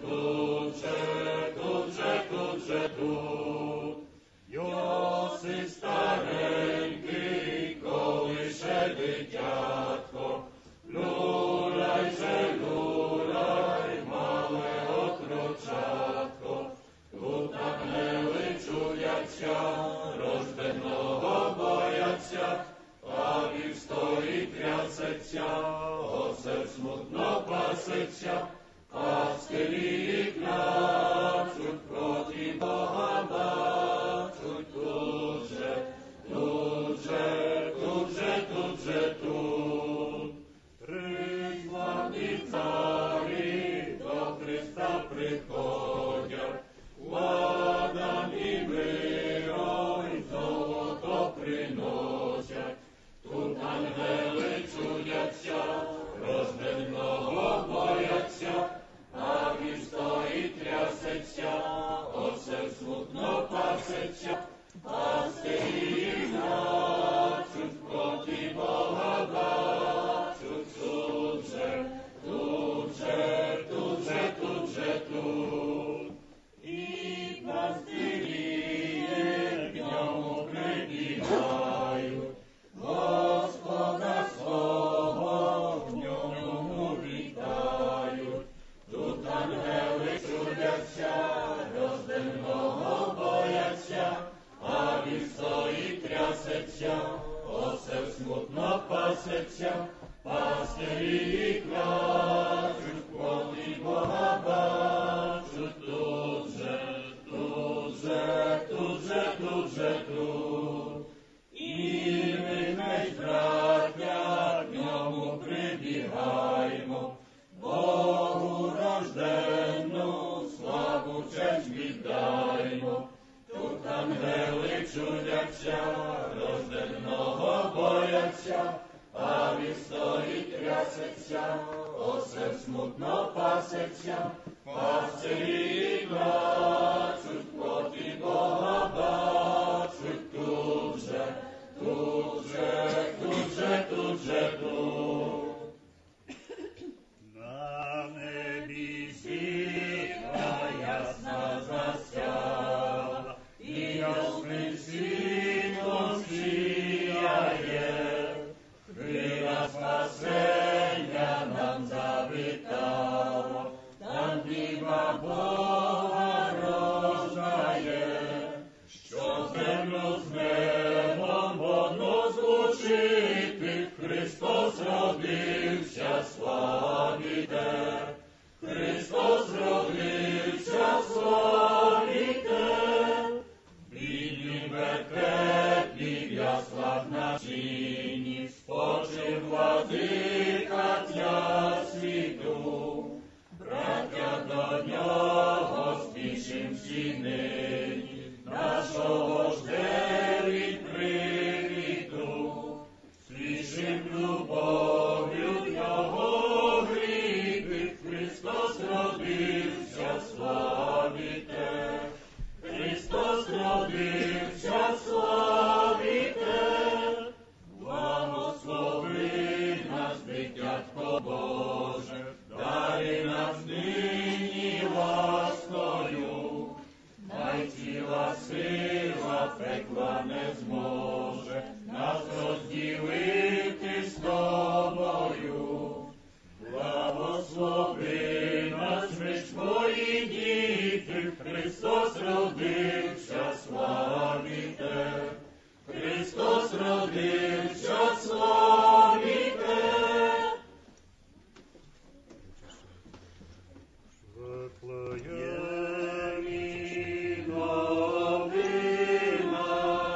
тут. Йосип старенький, колише дитятко, люляй же, люляй, мале отрочатко, тут ангели чудяться, рожденого бояться, а він стоїть трясеться, осел смутно пасеться, пастирі клячуть, проти Бога бачуть, тут же, тут. Приславні царі до Христа приходять, ладан і миром, й золото приносять, тут ангели чудяться, рожденого бояться, а він стоїть трясеться, осел смутно пасеться, пастирі клячуть, проти Бога бачуть, тут же. І пастирі к ньому прибігають, Господа свого в ньому вітають, тут ангели чудяться, рожденого бояться, а він стоїть трясеться, осел смутно пасеться, пастирі клячуть, проти Бога бачуть, тут же. І ми, браття, к ньому прибігаємо, Богу рожденну славу честь віддаймо, тут ангели чудяться, рожденого бояться, а він стоїть трясеться, осел смутно пасеться, пастирі клячуть, проти Бога бачуть, тут же. На небі зірка ясна засяла, і ясним світлом сіяє, хвиля спасення нам завітала, там діва Бога рождає, що землю з небом водно злучити, Христос родився, славіте, Христос родився, славіте, бідні вертепні в яслах на сіні, спочив владика тя світу, браття до нього спішим всі нині, нашого жде від привіту, свіжим любов'ю його гріти, Христос родився, славіте, Христос родився, славіте, благослови нас, дитятко Боже, дари нас нині ласкою, най ціла сила пекла не зможе нас розділити з тобою. Благослови нас, ми ж твої діти, Христос родився, славіте, Христос родився, славіте.
Вифлеєм
Новина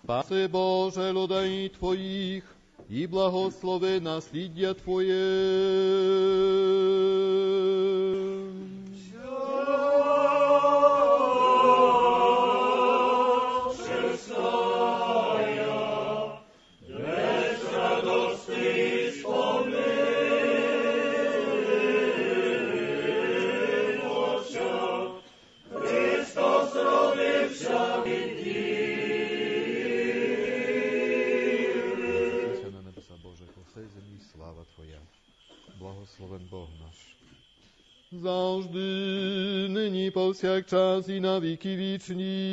Спаси, Боже, людей Твоих, и благослови насліддя Твоє. Благословен Бог наш. Завжди, нині, повсякчас і на віки вічні.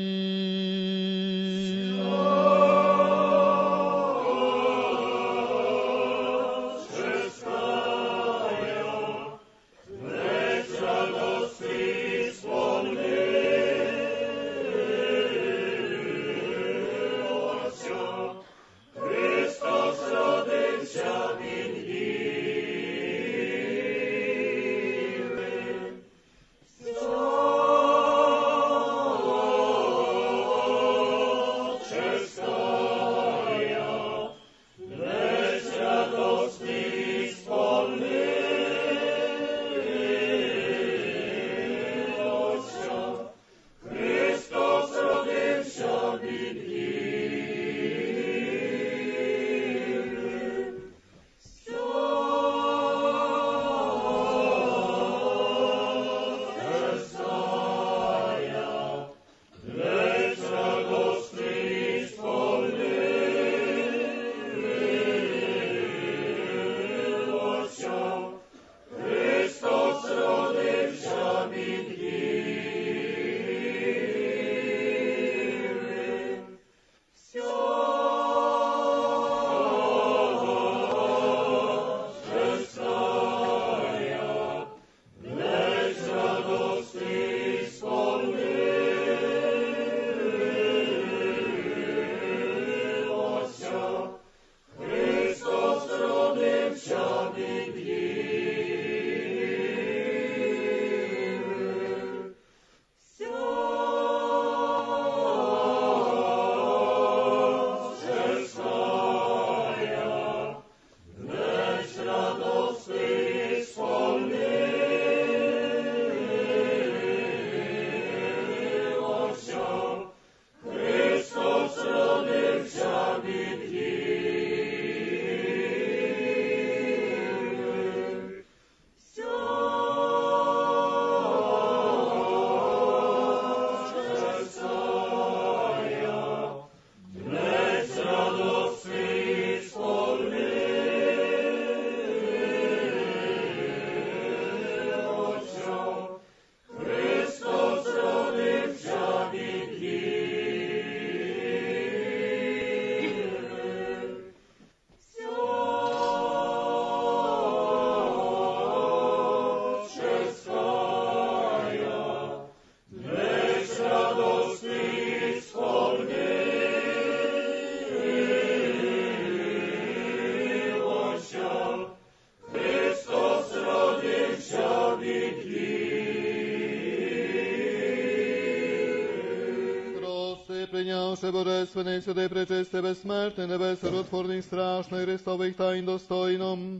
Прийнявши божественний, святий, пречисте, безсмертне, небесоротворний, страшний, Христових тайн достойном,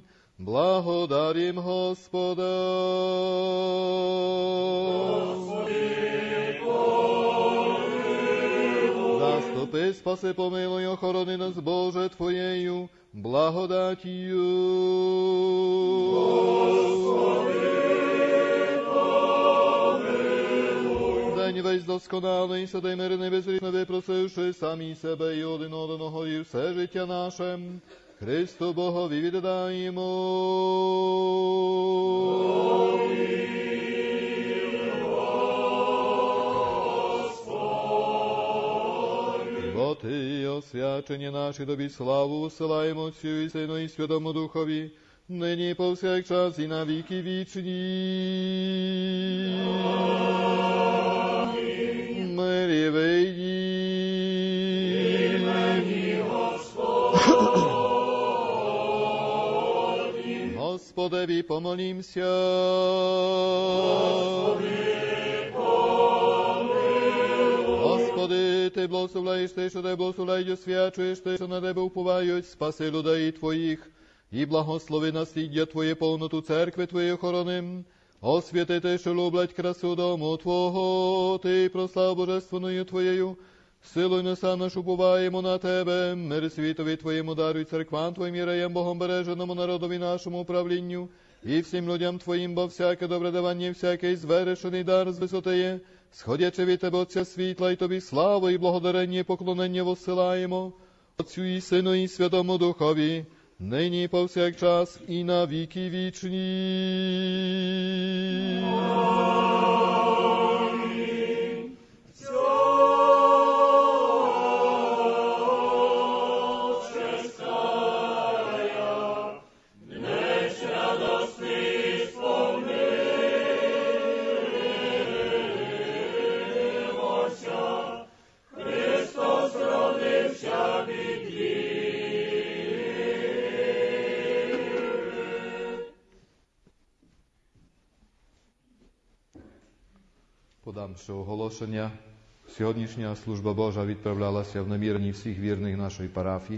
благодарим Господа. Заступи, спаси, помилуй, охорони нас, Боже, Твоєю благодатію. День весь досконалий, святий мирний, безгрішний, випросивши самі себе і один одного, і все життя наше, Христу Богові віддаємо. Бо Ти, освячені наші, Тобі славу усилаємо Отцю і Сину і Святому Духові, нині повсякчас і на віки вічні. Мирі вийдіть. Господеві помолімся. Господи, ти благословляєш те, що тебе благословляють, освячуєш те, що на тебе уповають, спаси людей твоїх, і благослови насліддя твоє повноту церкви твоєї охороним. Освяти те, що люблять красу дому Твого, ти прослав божественною Твоєю, силою неса нашу уповаємо на Тебе, мир світові Твоєму даруй церквам Твоїм єреям, Богом береженому народові нашому управлінню, і всім людям Твоїм, бо всяке добре давання, всякий звершений дар з висоти, сходячи від Тебе Отця світла, і Тобі славу і благодарення і поклонення воссилаємо, Отцю і Сину і Святому Духові, нині і повсякчас, і на віки вічні. Подамши оголошення, сьогоднішня служба Божа відправлялася в наміренні всіх вірних нашої парафії.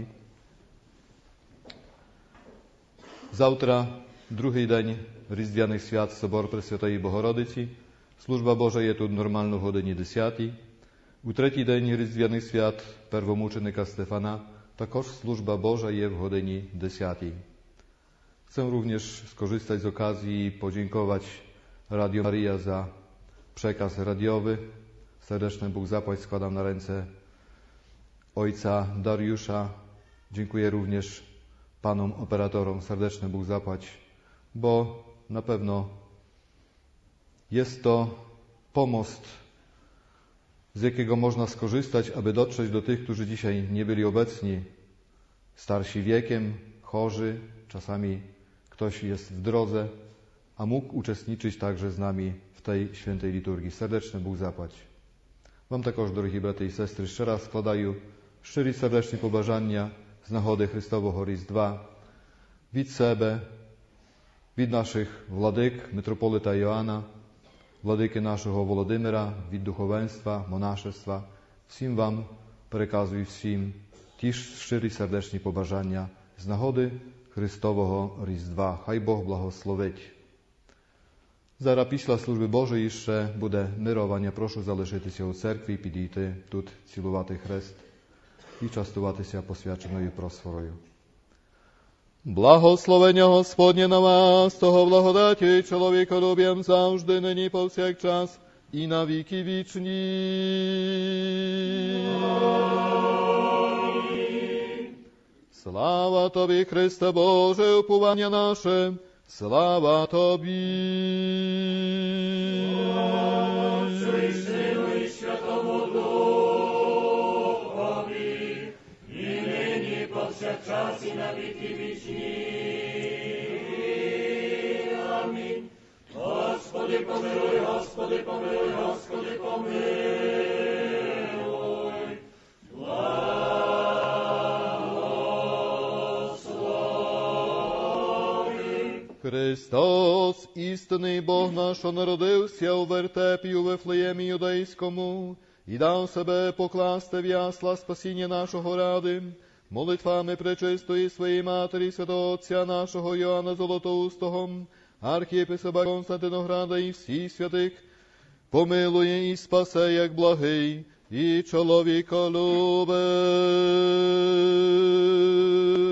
Завтра, другий день Різдвяних свят, Собор Пресвятої Богородиці. Служба Божа є тут нормально в годині 10. У третій день Різдвяних свят первомученика Стефана також служба Boża є в годині 10. Chcę również skorzystać z okazji i podziękować Radio Maria za przekaz radiowy. Serdeczny Bóg zapłać składam na ręce ojca Dariusza. Dziękuję również panom operatorom. Serdeczny Bóg zapłać, bo na pewno jest to pomost, z jakiego można skorzystać, aby dotrzeć do tych, którzy dzisiaj nie byli obecni, starsi wiekiem, chorzy, czasami ktoś jest w drodze, a mógł uczestniczyć także z nami w tej świętej liturgii. Serdeczny Bóg zapłać. Вам також, дорогі брати і сестри, ще раз складаю щирі сердечні побажання з нагоди Христового Різдва від себе, від наших владик, митрополита Йоанна, владики нашого Володимира, від духовенства, монашества. Всім вам переказую всім ті щирі сердечні побажання з нагоди Христового Різдва. Хай Бог благословить. Зараз після служби Божої ще буде мирування. Прошу залишитися у церкві, підійти тут, цілувати хрест і частуватися посвяченою просфорою. Благословення Господнє на вас, того благодаті, чоловіколюб'ям завжди, нині повсякчас і на віки вічні. Слава Тобі, Христе Боже, уповання наше, слава Тобі.
Отцю і Сину і Святому Духові, і нині повсякчас і на віки вічні. Амінь. Господи, помилуй, Господи, помилуй, Господи, помилуй.
Христос, істинний Бог наш, що народився у вертепі у Вифлеємі юдейському, і дав себе покласти в ясла спасіння нашого ради, молитвами пречистої своєї матері, святого Отця нашого Йоанна Золотоустого, архієпископа Константинограда і всіх святих, помилує і спасе, як благий і чоловіколюбець.